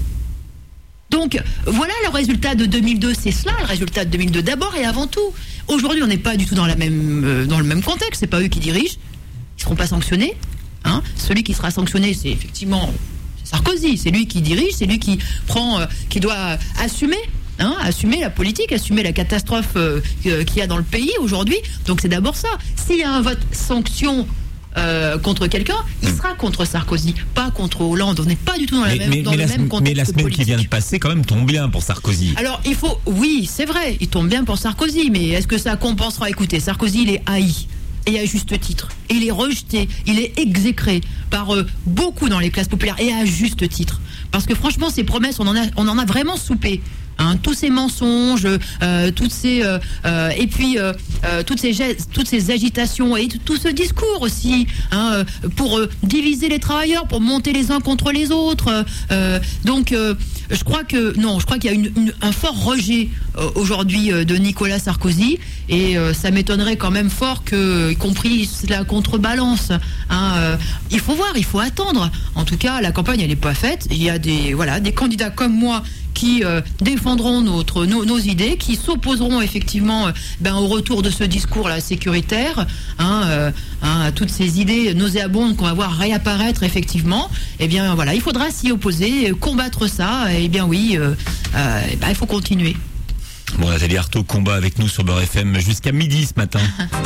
Donc, voilà le résultat de deux mille deux, c'est cela, le résultat de deux mille deux, d'abord et avant tout. Aujourd'hui, on n'est pas du tout dans, la même, euh, dans le même contexte, c'est pas eux qui dirigent, ils ne seront pas sanctionnés. Hein. Celui qui sera sanctionné, c'est effectivement Sarkozy, c'est lui qui dirige, c'est lui qui prend, euh, qui doit assumer, hein, assumer la politique, assumer la catastrophe euh, qu'il y a dans le pays aujourd'hui. Donc c'est d'abord ça. S'il y a un vote sanction Euh, contre quelqu'un, il sera contre Sarkozy, pas contre Hollande. On n'est pas du tout dans, la mais, même, mais, dans mais le la, même contexte mais la semaine politique. qui vient de passer, quand même, tombe bien pour Sarkozy. Alors, il faut, oui, c'est vrai, il tombe bien pour Sarkozy, mais est-ce que ça compensera? Écoutez, Sarkozy, il est haï. Et à juste titre. Et il est rejeté, il est exécré par euh, beaucoup dans les classes populaires, et à juste titre. Parce que franchement, ces promesses, on en a, on en a vraiment soupé. Hein, tous ces mensonges, euh, toutes ces euh, euh, et puis euh, euh, toutes ces toutes ces agitations et tout ce discours aussi, hein, pour euh, diviser les travailleurs, pour monter les uns contre les autres. Euh, donc, euh, je crois que non, je crois qu'il y a une, une, un fort rejet euh, aujourd'hui euh, de Nicolas Sarkozy, et euh, ça m'étonnerait quand même fort que, y compris la contrebalance. Hein, euh, il faut voir, il faut attendre. En tout cas, la campagne elle n'est pas faite. Il y a des voilà des candidats comme moi qui euh, défendront notre, nos, nos idées, qui s'opposeront effectivement euh, ben, au retour de ce discours-là sécuritaire, hein, euh, hein, à toutes ces idées nauséabondes qu'on va voir réapparaître effectivement. Eh bien voilà, il faudra s'y opposer, combattre ça. Et bien oui, euh, euh, ben, il faut continuer. Bon, Nathalie Arthaud, combat avec nous sur Beurre F M jusqu'à midi ce matin.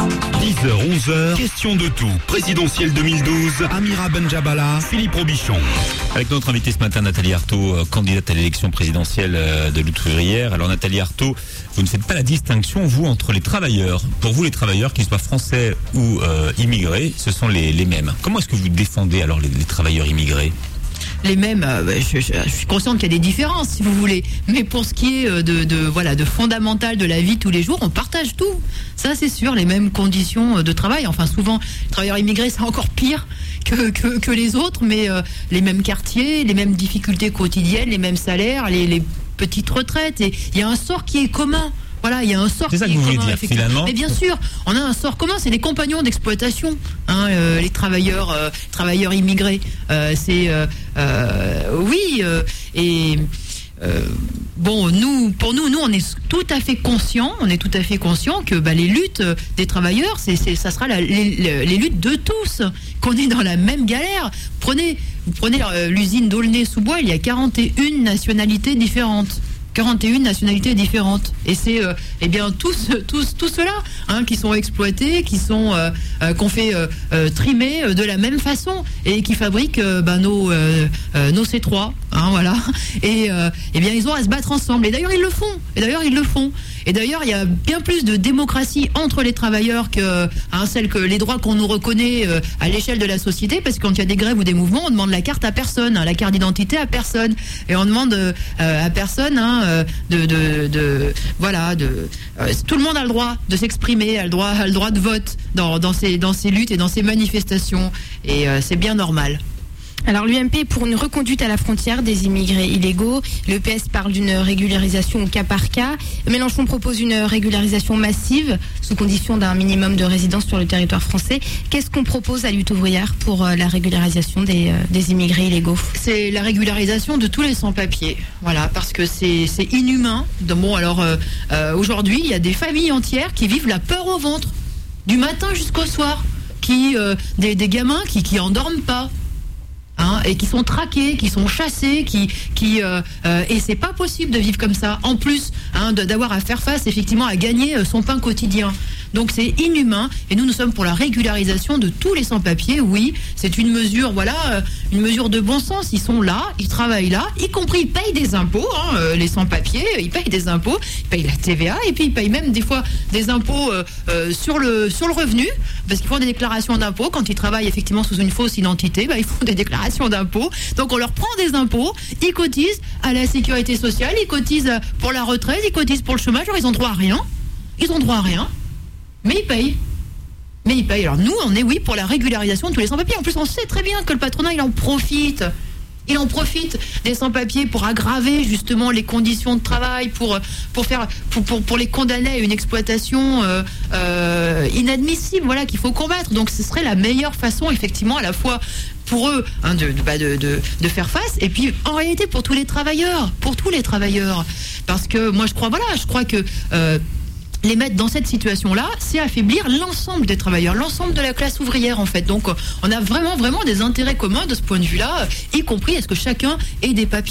dix heures, onze heures, question de tout. Présidentielle deux mille douze, Amira Benjabala, Philippe Robichon. Avec notre invité ce matin, Nathalie Arthaud, euh, candidate à l'élection présidentielle euh, de Lutte ouvrière. Alors Nathalie Arthaud, vous ne faites pas la distinction, vous, entre les travailleurs. Pour vous, les travailleurs, qu'ils soient français ou euh, immigrés, ce sont les, les mêmes. Comment est-ce que vous défendez alors les, les travailleurs immigrés ? Les mêmes, euh, je, je, je suis consciente qu'il y a des différences, si vous voulez. Mais pour ce qui est de, de voilà de fondamental de la vie tous les jours, on partage tout. Ça, c'est sûr, les mêmes conditions de travail. Enfin, souvent, les travailleurs immigrés, c'est encore pire que, que, que les autres, mais euh, les mêmes quartiers, les mêmes difficultés quotidiennes, les mêmes salaires, les, les petites retraites. Et il y a un sort qui est commun. Voilà, il y a un sort c'est ça qui que est vous voulez commun, dire, effectivement. finalement. Mais bien sûr, on a un sort commun, c'est des compagnons d'exploitation, hein, euh, les travailleurs, euh, travailleurs immigrés. Euh, c'est euh, euh, oui, euh, et euh, bon, nous, pour nous, nous, on est tout à fait conscients, on est tout à fait conscients que bah, les luttes des travailleurs, c'est, c'est, ça sera la, les, les luttes de tous, qu'on est dans la même galère. Prenez, vous prenez euh, l'usine d'Aulnay-sous-Bois, il y a quarante et une nationalités différentes. quarante et une nationalités différentes, et c'est euh, eh bien tous tous tous ceux-là hein, qui sont exploités, qui sont euh, euh, qu'on fait euh, euh, trimer euh, de la même façon, et qui fabriquent euh, ben, nos euh, euh, nos C trois, hein, voilà, et euh, eh bien ils ont à se battre ensemble, et d'ailleurs ils le font, et d'ailleurs ils le font, et d'ailleurs il y a bien plus de démocratie entre les travailleurs que hein, celle que les droits qu'on nous reconnaît euh, à l'échelle de la société, parce que quand il y a des grèves ou des mouvements, on demande la carte à personne, hein, la carte d'identité à personne, et on demande euh, à personne hein, De, de, de voilà de euh, tout le monde a le droit de s'exprimer, a le droit a le droit de vote dans dans ces dans ces luttes et dans ces manifestations, et euh, c'est bien normal. Alors l'U M P est pour une reconduite à la frontière des immigrés illégaux. Le P S parle d'une régularisation au cas par cas. Mélenchon propose une régularisation massive sous condition d'un minimum de résidence sur le territoire français. Qu'est-ce qu'on propose à Lutte ouvrière pour la régularisation des, des immigrés illégaux ? C'est la régularisation de tous les sans-papiers. Voilà, parce que c'est, c'est inhumain. Bon, alors euh, euh, aujourd'hui, il y a des familles entières qui vivent la peur au ventre du matin jusqu'au soir, qui euh, des, des gamins qui qui endorment pas. Hein, et qui sont traqués, qui sont chassés, qui, qui euh, euh, et c'est pas possible de vivre comme ça. En plus, hein, de, d'avoir à faire face effectivement à gagner euh, son pain quotidien. Donc c'est inhumain. Et nous, nous sommes pour la régularisation de tous les sans-papiers. Oui, c'est une mesure, voilà, euh, une mesure de bon sens. Ils sont là, ils travaillent là, y compris ils payent des impôts. Hein, euh, les sans-papiers, ils payent des impôts, ils payent la T V A, et puis ils payent même des fois des impôts euh, euh, sur le sur le revenu, parce qu'ils font des déclarations d'impôts quand ils travaillent effectivement sous une fausse identité. Bah, ils font des déclarations d'impôts. Donc on leur prend des impôts, ils cotisent à la sécurité sociale, ils cotisent pour la retraite, ils cotisent pour le chômage. Alors ils ont droit à rien. Ils ont droit à rien. Mais ils payent. Mais ils payent. Alors nous, on est oui pour la régularisation de tous les sans-papiers. En plus, on sait très bien que le patronat, il en profite. Il en profite des sans-papiers pour aggraver justement les conditions de travail, pour pour faire pour pour, pour les condamner à une exploitation euh, euh, inadmissible. Voilà, qu'il faut combattre. Donc ce serait la meilleure façon, effectivement, à la fois pour eux hein, de, de, de, de, de faire face, et puis en réalité pour tous les travailleurs, pour tous les travailleurs. Parce que moi je crois, voilà, je crois que euh, les mettre dans cette situation-là, c'est affaiblir l'ensemble des travailleurs, l'ensemble de la classe ouvrière en fait. Donc on a vraiment vraiment des intérêts communs de ce point de vue-là, y compris à ce que chacun ait des papiers.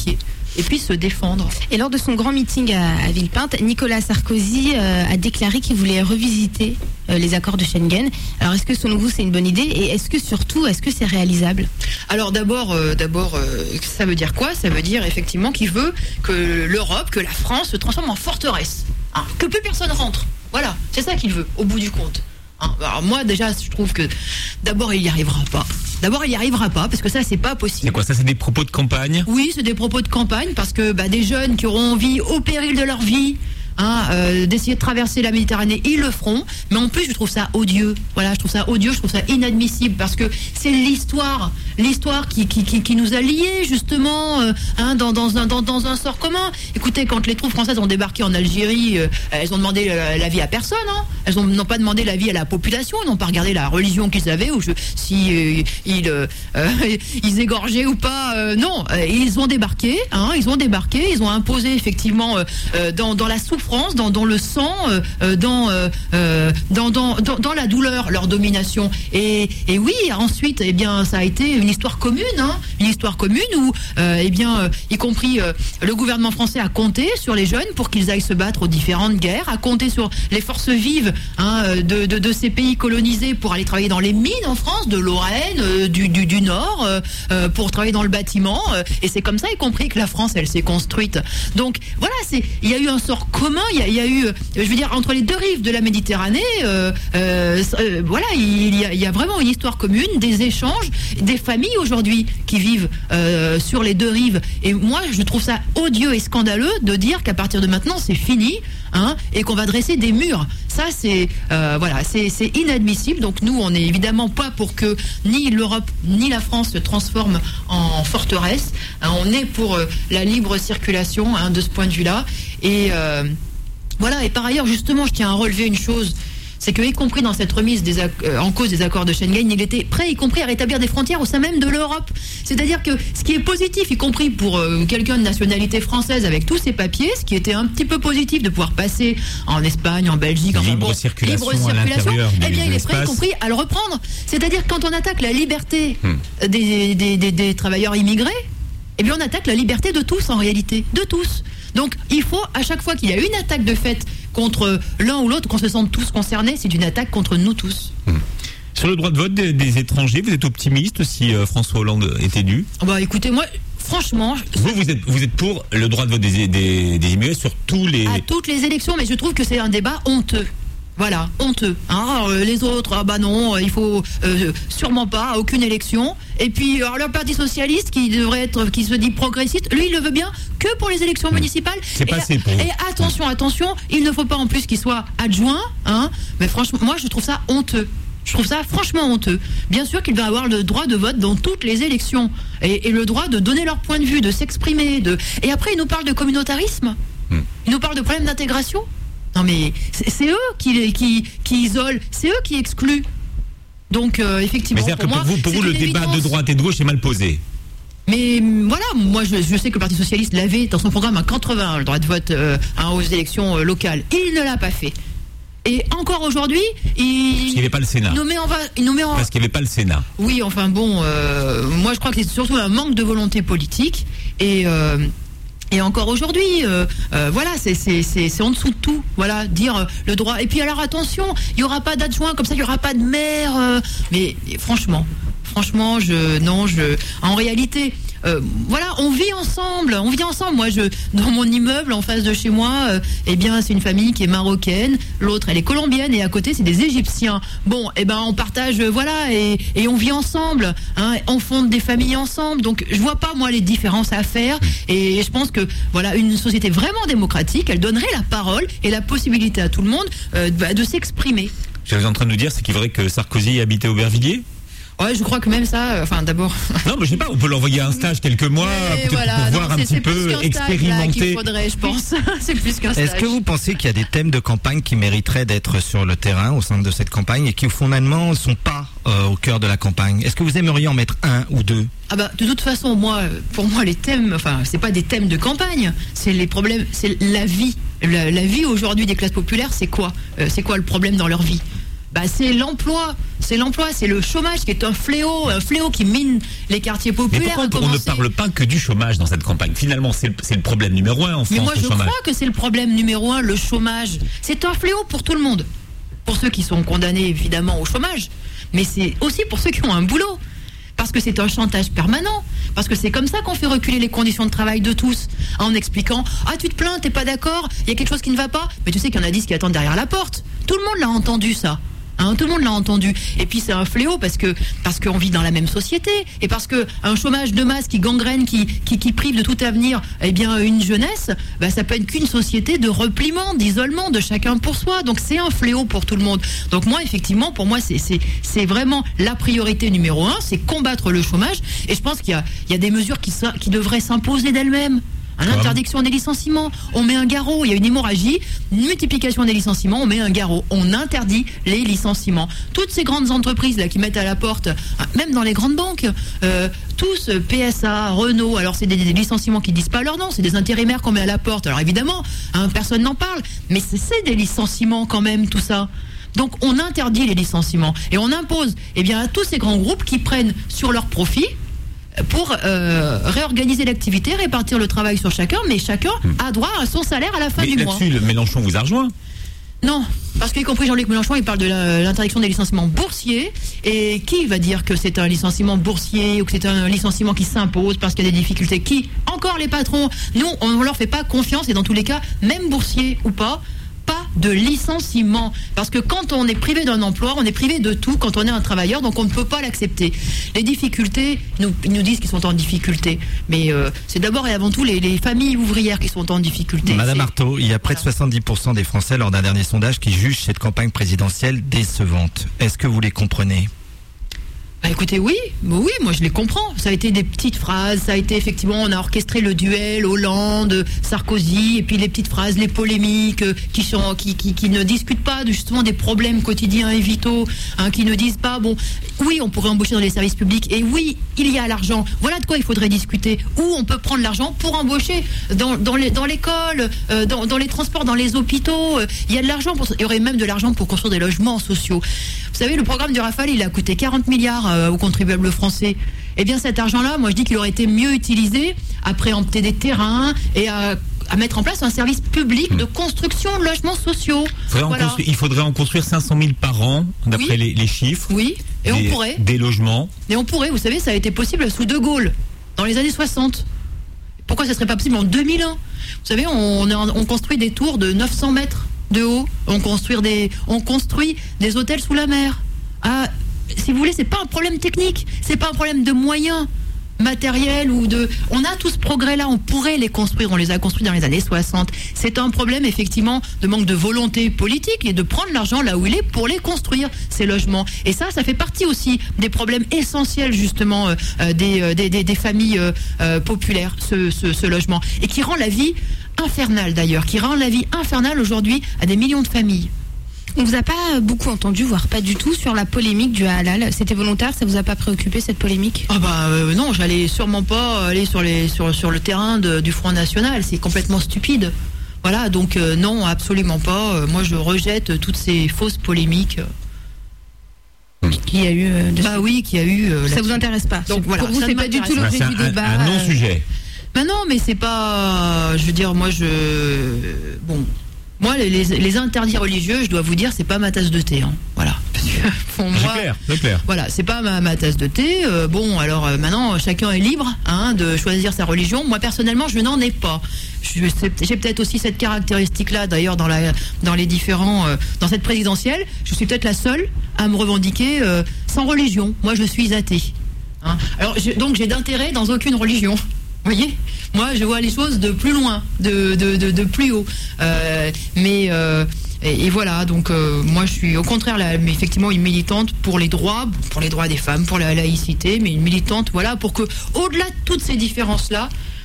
et puis se défendre. Et lors de son grand meeting à, à Villepinte, Nicolas Sarkozy euh, a déclaré qu'il voulait revisiter euh, les accords de Schengen. Alors est-ce que selon vous c'est une bonne idée et est-ce que surtout est-ce que c'est réalisable? Alors d'abord, euh, d'abord, euh, ça veut dire quoi? Ça veut dire effectivement qu'il veut que l'Europe, que la France se transforme en forteresse, hein, que plus personne rentre. Voilà, c'est ça qu'il veut au bout du compte. Hein, alors moi déjà, je trouve que d'abord il n'y arrivera pas. D'abord, il n'y arrivera pas, parce que ça, c'est pas possible. C'est quoi, ça, c'est des propos de campagne? Oui, c'est des propos de campagne, parce que bah, des jeunes qui auront envie, au péril de leur vie, hein, euh, d'essayer de traverser la Méditerranée, ils le feront. Mais en plus, je trouve ça odieux. Voilà, je trouve ça odieux, je trouve ça inadmissible, parce que c'est l'histoire, l'histoire qui, qui, qui, qui nous a liés, justement, euh, hein, dans, dans, un, dans, dans un sort commun. Écoutez, quand les troupes françaises ont débarqué en Algérie, euh, elles ont demandé la, la vie à personne, hein. Elles ont, n'ont pas demandé la vie à la population, elles n'ont pas regardé la religion qu'ils avaient, ou je, si euh, ils, euh, euh, ils égorgeaient ou pas. Euh, non, euh, ils ont débarqué, hein, ils ont débarqué, ils ont imposé effectivement euh, euh, dans, dans la souffrance, dans, dans le sang, euh, dans, euh, dans, dans, dans, dans la douleur, leur domination. Et, et oui, ensuite, eh bien, ça a été une histoire commune, hein, une histoire commune où, euh, eh bien, euh, y compris euh, le gouvernement français a compté sur les jeunes pour qu'ils aillent se battre aux différentes guerres, a compté sur les forces vives, hein, de, de, de ces pays colonisés pour aller travailler dans les mines en France, de Lorraine, euh, du, du, du Nord, euh, euh, pour travailler dans le bâtiment. Euh, et c'est comme ça, y compris que la France, elle s'est construite. Donc voilà, c'est, il y a eu un sort commun. Il y a, il y a eu, je veux dire, entre les deux rives de la Méditerranée, euh, euh, euh, voilà, il y, a, il y a vraiment une histoire commune, des échanges, des familles aujourd'hui qui vivent euh, sur les deux rives. Et moi, je trouve ça odieux et scandaleux de dire qu'à partir de maintenant, c'est fini, hein, et qu'on va dresser des murs. Ça, c'est euh, voilà, c'est, c'est inadmissible. Donc nous, on n'est évidemment pas pour que ni l'Europe ni la France se transforment en forteresse. Hein, on est pour euh, la libre circulation, hein, de ce point de vue-là. Et euh, voilà. Et par ailleurs, justement, je tiens à relever une chose. C'est que, y compris dans cette remise des ac- euh, en cause des accords de Schengen, il était prêt, y compris à rétablir des frontières au sein même de l'Europe. C'est-à-dire que ce qui est positif, y compris pour euh, quelqu'un de nationalité française avec tous ses papiers, ce qui était un petit peu positif de pouvoir passer en Espagne, en Belgique, en libre bon, circulation, libre à circulation, l'intérieur eh bien, de il est prêt, y l'espace. compris à le reprendre. C'est-à-dire que quand on attaque la liberté Hmm. des, des, des, des travailleurs immigrés, eh bien, on attaque la liberté de tous en réalité, de tous. Donc, il faut à chaque fois qu'il y a une attaque de fait contre l'un ou l'autre, qu'on se sente tous concernés, c'est une attaque contre nous tous. Mmh. Sur le droit de vote des, des étrangers, vous êtes optimiste si euh, François Hollande est élu? Bah, écoutez, moi, franchement, Vous, vous êtes, vous êtes pour le droit de vote des, des, des immigrés sur tous les... à toutes les élections, mais je trouve que c'est un débat honteux. Voilà, honteux. Hein, alors, euh, les autres, ah bah non, euh, il faut euh, sûrement pas à aucune élection. Et puis, alors, le Parti socialiste qui devrait être, qui se dit progressiste, lui, il le veut bien que pour les élections municipales. C'est et, passé pour vous. Et attention, attention, il ne faut pas en plus qu'il soit adjoint. Hein, mais franchement, moi, je trouve ça honteux. Je trouve ça franchement honteux. Bien sûr qu'il va avoir le droit de vote dans toutes les élections et, et le droit de donner leur point de vue, de s'exprimer. De... Et après, il nous parle de communautarisme. Hmm. Il nous parle de problèmes d'intégration. Non mais c'est, c'est eux qui, qui, qui isolent, c'est eux qui excluent. Donc euh, effectivement, Mais c'est-à-dire pour que moi, pour vous, pour c'est vous le une débat évidence. de droite et de gauche est mal posé. Mais voilà, moi je, je sais que le Parti Socialiste l'avait dans son programme à quatre-vingts, le droit de vote euh, hein, aux élections euh, locales. Il ne l'a pas fait. Et encore aujourd'hui, il, Parce qu'il n'y avait pas le Sénat. il nous met en... va- Il nous met en Parce qu'il n'y avait pas le Sénat. Oui, enfin bon, euh, moi je crois que c'est surtout un manque de volonté politique. Et... Euh, Et encore aujourd'hui, euh, euh, voilà, c'est, c'est, c'est, c'est en dessous de tout. Voilà, dire euh, le droit. Et puis alors attention, il n'y aura pas d'adjoint, comme ça il n'y aura pas de maire. Euh, mais, mais franchement, franchement, je, non, je, en réalité, euh, voilà, on vit ensemble, on vit ensemble. Moi, je, dans mon immeuble en face de chez moi, euh, eh bien, c'est une famille qui est marocaine, l'autre elle est colombienne et à côté c'est des Égyptiens. Bon, eh ben, on partage, euh, voilà, et, et on vit ensemble, hein, on fonde des familles ensemble. Donc, je vois pas moi les différences à faire. Et je pense que voilà, une société vraiment démocratique, elle donnerait la parole et la possibilité à tout le monde euh, de, de s'exprimer. Ce que vous êtes en train de nous dire, c'est qu'il faudrait que Sarkozy habitait Aubervilliers? Ouais, je crois que même ça, euh, enfin d'abord. Non, mais je sais pas, on peut l'envoyer à un stage quelques mois, Et peut-être voilà, pour non, voir un c'est, petit c'est plus peu, qu'un stage, là, qu'il expérimenter. faudrait, je pense. C'est plus qu'un stage. Est-ce que vous pensez qu'il y a des thèmes de campagne qui mériteraient d'être sur le terrain au sein de cette campagne et qui fondamentalement ne sont pas euh, au cœur de la campagne? Est-ce que vous aimeriez en mettre un ou deux? Ah bah de toute façon, moi, pour moi, les thèmes, enfin, c'est pas des thèmes de campagne, c'est les problèmes, c'est la vie. La, la vie aujourd'hui des classes populaires, c'est quoi euh, C'est quoi le problème dans leur vie? bah, c'est l'emploi. C'est l'emploi, c'est le chômage qui est un fléau, un fléau qui mine les quartiers populaires. Mais pourquoi on ne parle pas que du chômage dans cette campagne? Finalement, c'est le, c'est le problème numéro un en France. Mais moi, le je chômage. crois que c'est le problème numéro un, le chômage. C'est un fléau pour tout le monde. Pour ceux qui sont condamnés, évidemment, au chômage. Mais c'est aussi pour ceux qui ont un boulot. Parce que c'est un chantage permanent. Parce que c'est comme ça qu'on fait reculer les conditions de travail de tous. En expliquant, ah, tu te plains, t'es pas d'accord, il y a quelque chose qui ne va pas. Mais tu sais qu'il y en a dix qui attendent derrière la porte. Tout le monde l'a entendu, ça. Hein, tout le monde l'a entendu. Et puis c'est un fléau parce que parce qu'on vit dans la même société et parce que un chômage de masse qui gangrène, qui qui, qui prive de tout avenir, eh bien une jeunesse, bah, ça peut être qu'une société de repliement, d'isolement, de chacun pour soi. Donc c'est un fléau pour tout le monde. Donc moi effectivement, pour moi c'est c'est c'est vraiment la priorité numéro un, c'est combattre le chômage. Et je pense qu'il y a il y a des mesures qui qui devraient s'imposer d'elles-mêmes. L'interdiction des licenciements, on met un garrot, il y a une hémorragie, une multiplication des licenciements, on met un garrot, on interdit les licenciements. Toutes ces grandes entreprises là qui mettent à la porte, même dans les grandes banques, euh, tous P S A, Renault, alors c'est des, des licenciements qui disent pas leur nom, c'est des intérimaires qu'on met à la porte. Alors évidemment, hein, personne n'en parle, mais c'est, c'est des licenciements quand même tout ça. Donc on interdit les licenciements et on impose eh bien, à tous ces grands groupes qui prennent sur leur profit pour euh, réorganiser l'activité, répartir le travail sur chacun, mais chacun a droit à son salaire à la fin mais du mois. Là-dessus, le Mélenchon vous a rejoint? Non, parce qu'y compris Jean-Luc Mélenchon, il parle de la, l'interdiction des licenciements boursiers. Et qui va dire que c'est un licenciement boursier ou que c'est un licenciement qui s'impose parce qu'il y a des difficultés? Qui? Encore les patrons. Nous, on ne leur fait pas confiance et dans tous les cas, même boursier ou pas, pas de licenciement. Parce que quand on est privé d'un emploi, on est privé de tout quand on est un travailleur, donc on ne peut pas l'accepter. Les difficultés, nous, ils nous disent qu'ils sont en difficulté. Mais euh, c'est d'abord et avant tout les, les familles ouvrières qui sont en difficulté. Madame c'est... Artaud, il y a près Voilà. de soixante-dix pour cent des Français lors d'un dernier sondage qui jugent cette campagne présidentielle décevante. Est-ce que vous les comprenez? Bah écoutez, oui, bah oui, moi je les comprends. Ça a été des petites phrases, ça a été effectivement, on a orchestré le duel Hollande, Sarkozy, et puis les petites phrases, les polémiques, euh, qui sont, qui, qui, qui ne discutent pas de, justement des problèmes quotidiens et vitaux, hein, qui ne disent pas, bon, oui, on pourrait embaucher dans les services publics, et oui, il y a l'argent. Voilà de quoi il faudrait discuter. Où on peut prendre l'argent pour embaucher dans, dans, les, dans l'école, euh, dans, dans les transports, dans les hôpitaux. Euh, il y a de l'argent, pour, il y aurait même de l'argent pour construire des logements sociaux. Vous savez, le programme du Rafale, il a coûté quarante milliards aux contribuables français. Eh bien, cet argent-là, moi, je dis qu'il aurait été mieux utilisé à préempter des terrains et à, à mettre en place un service public de construction de logements sociaux. Faudrait Voilà. en construire, il faudrait en construire cinq cent mille par an, d'après Oui. les, les chiffres. Oui, et des, on pourrait. Des logements. Et on pourrait, vous savez, ça a été possible sous De Gaulle, dans les années soixante. Pourquoi ça serait pas possible en deux mille un? Vous savez, on, on, on construit des tours de neuf cents mètres de haut. On construit des, on construit des hôtels sous la mer. Ah, si vous voulez, c'est pas un problème technique, c'est pas un problème de moyens matériels ou de. On a tout ce progrès-là, on pourrait les construire, on les a construits dans les années soixante. C'est un problème effectivement de manque de volonté politique et de prendre l'argent là où il est pour les construire, ces logements. Et ça, ça fait partie aussi des problèmes essentiels justement euh, des, euh, des, des, des familles euh, euh, populaires, ce, ce, ce logement. Et qui rend la vie infernale d'ailleurs, qui rend la vie infernale aujourd'hui à des millions de familles. On vous a pas beaucoup entendu, voire pas du tout, sur la polémique du halal. C'était volontaire, ça vous a pas préoccupé cette polémique? Ah bah euh, non, j'allais sûrement pas aller sur les sur sur le terrain de, du Front National, c'est complètement stupide. Voilà, donc euh, non, absolument pas. Euh, moi, je rejette toutes ces fausses polémiques. Qui a eu euh, de- Bah oui, qu'il y a eu. euh, Ça là-dessus. vous intéresse pas? Donc voilà, pour vous, ça c'est ne pas du tout m'intéresse l'objet Ah, c'est du un, débat. un euh, non-sujet. Mais non, mais c'est pas. Je veux dire, moi, je. Bon. Moi, les, les, les interdits religieux, je dois vous dire, c'est pas ma tasse de thé. Hein. Voilà. Parce que, pour C'est moi, clair, c'est clair. voilà, c'est pas ma, ma tasse de thé. Euh, bon, alors euh, maintenant, chacun est libre hein, de choisir sa religion. Moi, personnellement, je n'en ai pas. Je- c'est- J'ai peut-être aussi cette caractéristique-là, d'ailleurs, dans, la, dans les différents, euh, dans cette présidentielle. Je suis peut-être la seule à me revendiquer euh, sans religion. Moi, je suis athée. Hein. Alors, je- donc, j'ai d'intérêt dans aucune religion. Vous voyez, moi je vois les choses de plus loin, de, de, de, de plus haut. Euh, mais euh, et, et voilà, donc euh, moi je suis au contraire là, mais effectivement une militante pour les droits, pour les droits des femmes, pour la laïcité, mais une militante voilà pour que au-delà de toutes ces différences là,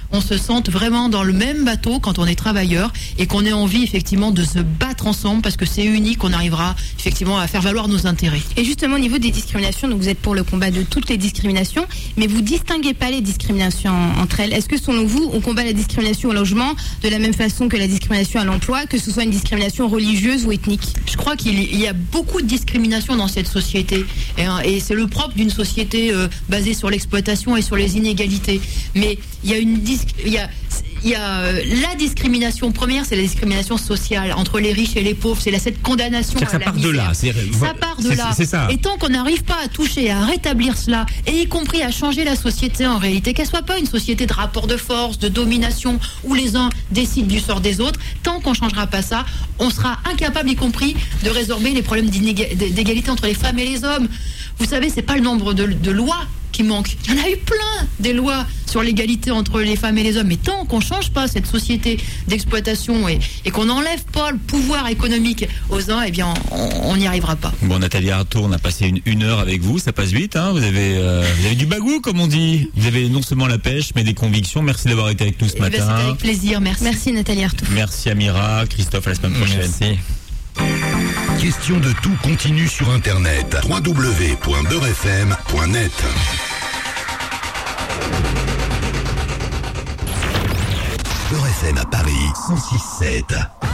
on se sente vraiment dans le même bateau quand on est travailleur et qu'on ait envie effectivement de se battre ensemble parce que c'est unique qu'on arrivera effectivement à faire valoir nos intérêts. Et justement au niveau des discriminations, donc vous êtes pour le combat de toutes les discriminations, mais vous distinguez pas les discriminations entre elles. Est-ce que selon vous, on combat la discrimination au logement de la même façon que la discrimination à l'emploi, que ce soit une discrimination religieuse ou ethnique? Je crois qu'il y a beaucoup de discrimination dans cette société et, et c'est le propre d'une société euh, basée sur l'exploitation et sur les inégalités. Mais il y a une dis- il y a Il y a euh, la discrimination première, c'est la discrimination sociale entre les riches et les pauvres. C'est la, cette condamnation C'est que à ça la part de misère. là. C'est, Ça part de c'est- là. C'est ça. Et tant qu'on n'arrive pas à toucher, à rétablir cela, et y compris à changer la société en réalité, qu'elle soit pas une société de rapport de force, de domination, où les uns décident du sort des autres, tant qu'on changera pas ça, on sera incapable, y compris, de résorber les problèmes d'inéga- d'égalité entre les femmes et les hommes. Vous savez, c'est pas le nombre de, de lois qui manque. Il y en a eu plein des lois sur l'égalité entre les femmes et les hommes. Mais tant qu'on change pas cette société d'exploitation et, et qu'on n'enlève pas le pouvoir économique aux uns, eh bien, on n'y arrivera pas. Bon, Nathalie Arthaud, on a passé une, une heure avec vous, ça passe vite, hein. Vous avez, euh, vous avez du bagou, comme on dit. Vous avez non seulement la pêche, mais des convictions. Merci d'avoir été avec nous ce Eh ben, matin. c'était avec plaisir, merci. Merci Nathalie Arthaud. Merci Amira, Christophe, à la semaine prochaine. Merci. Question de tout continue sur Internet. w w w point beurre f m point net Beurre F M à Paris, cent six sept.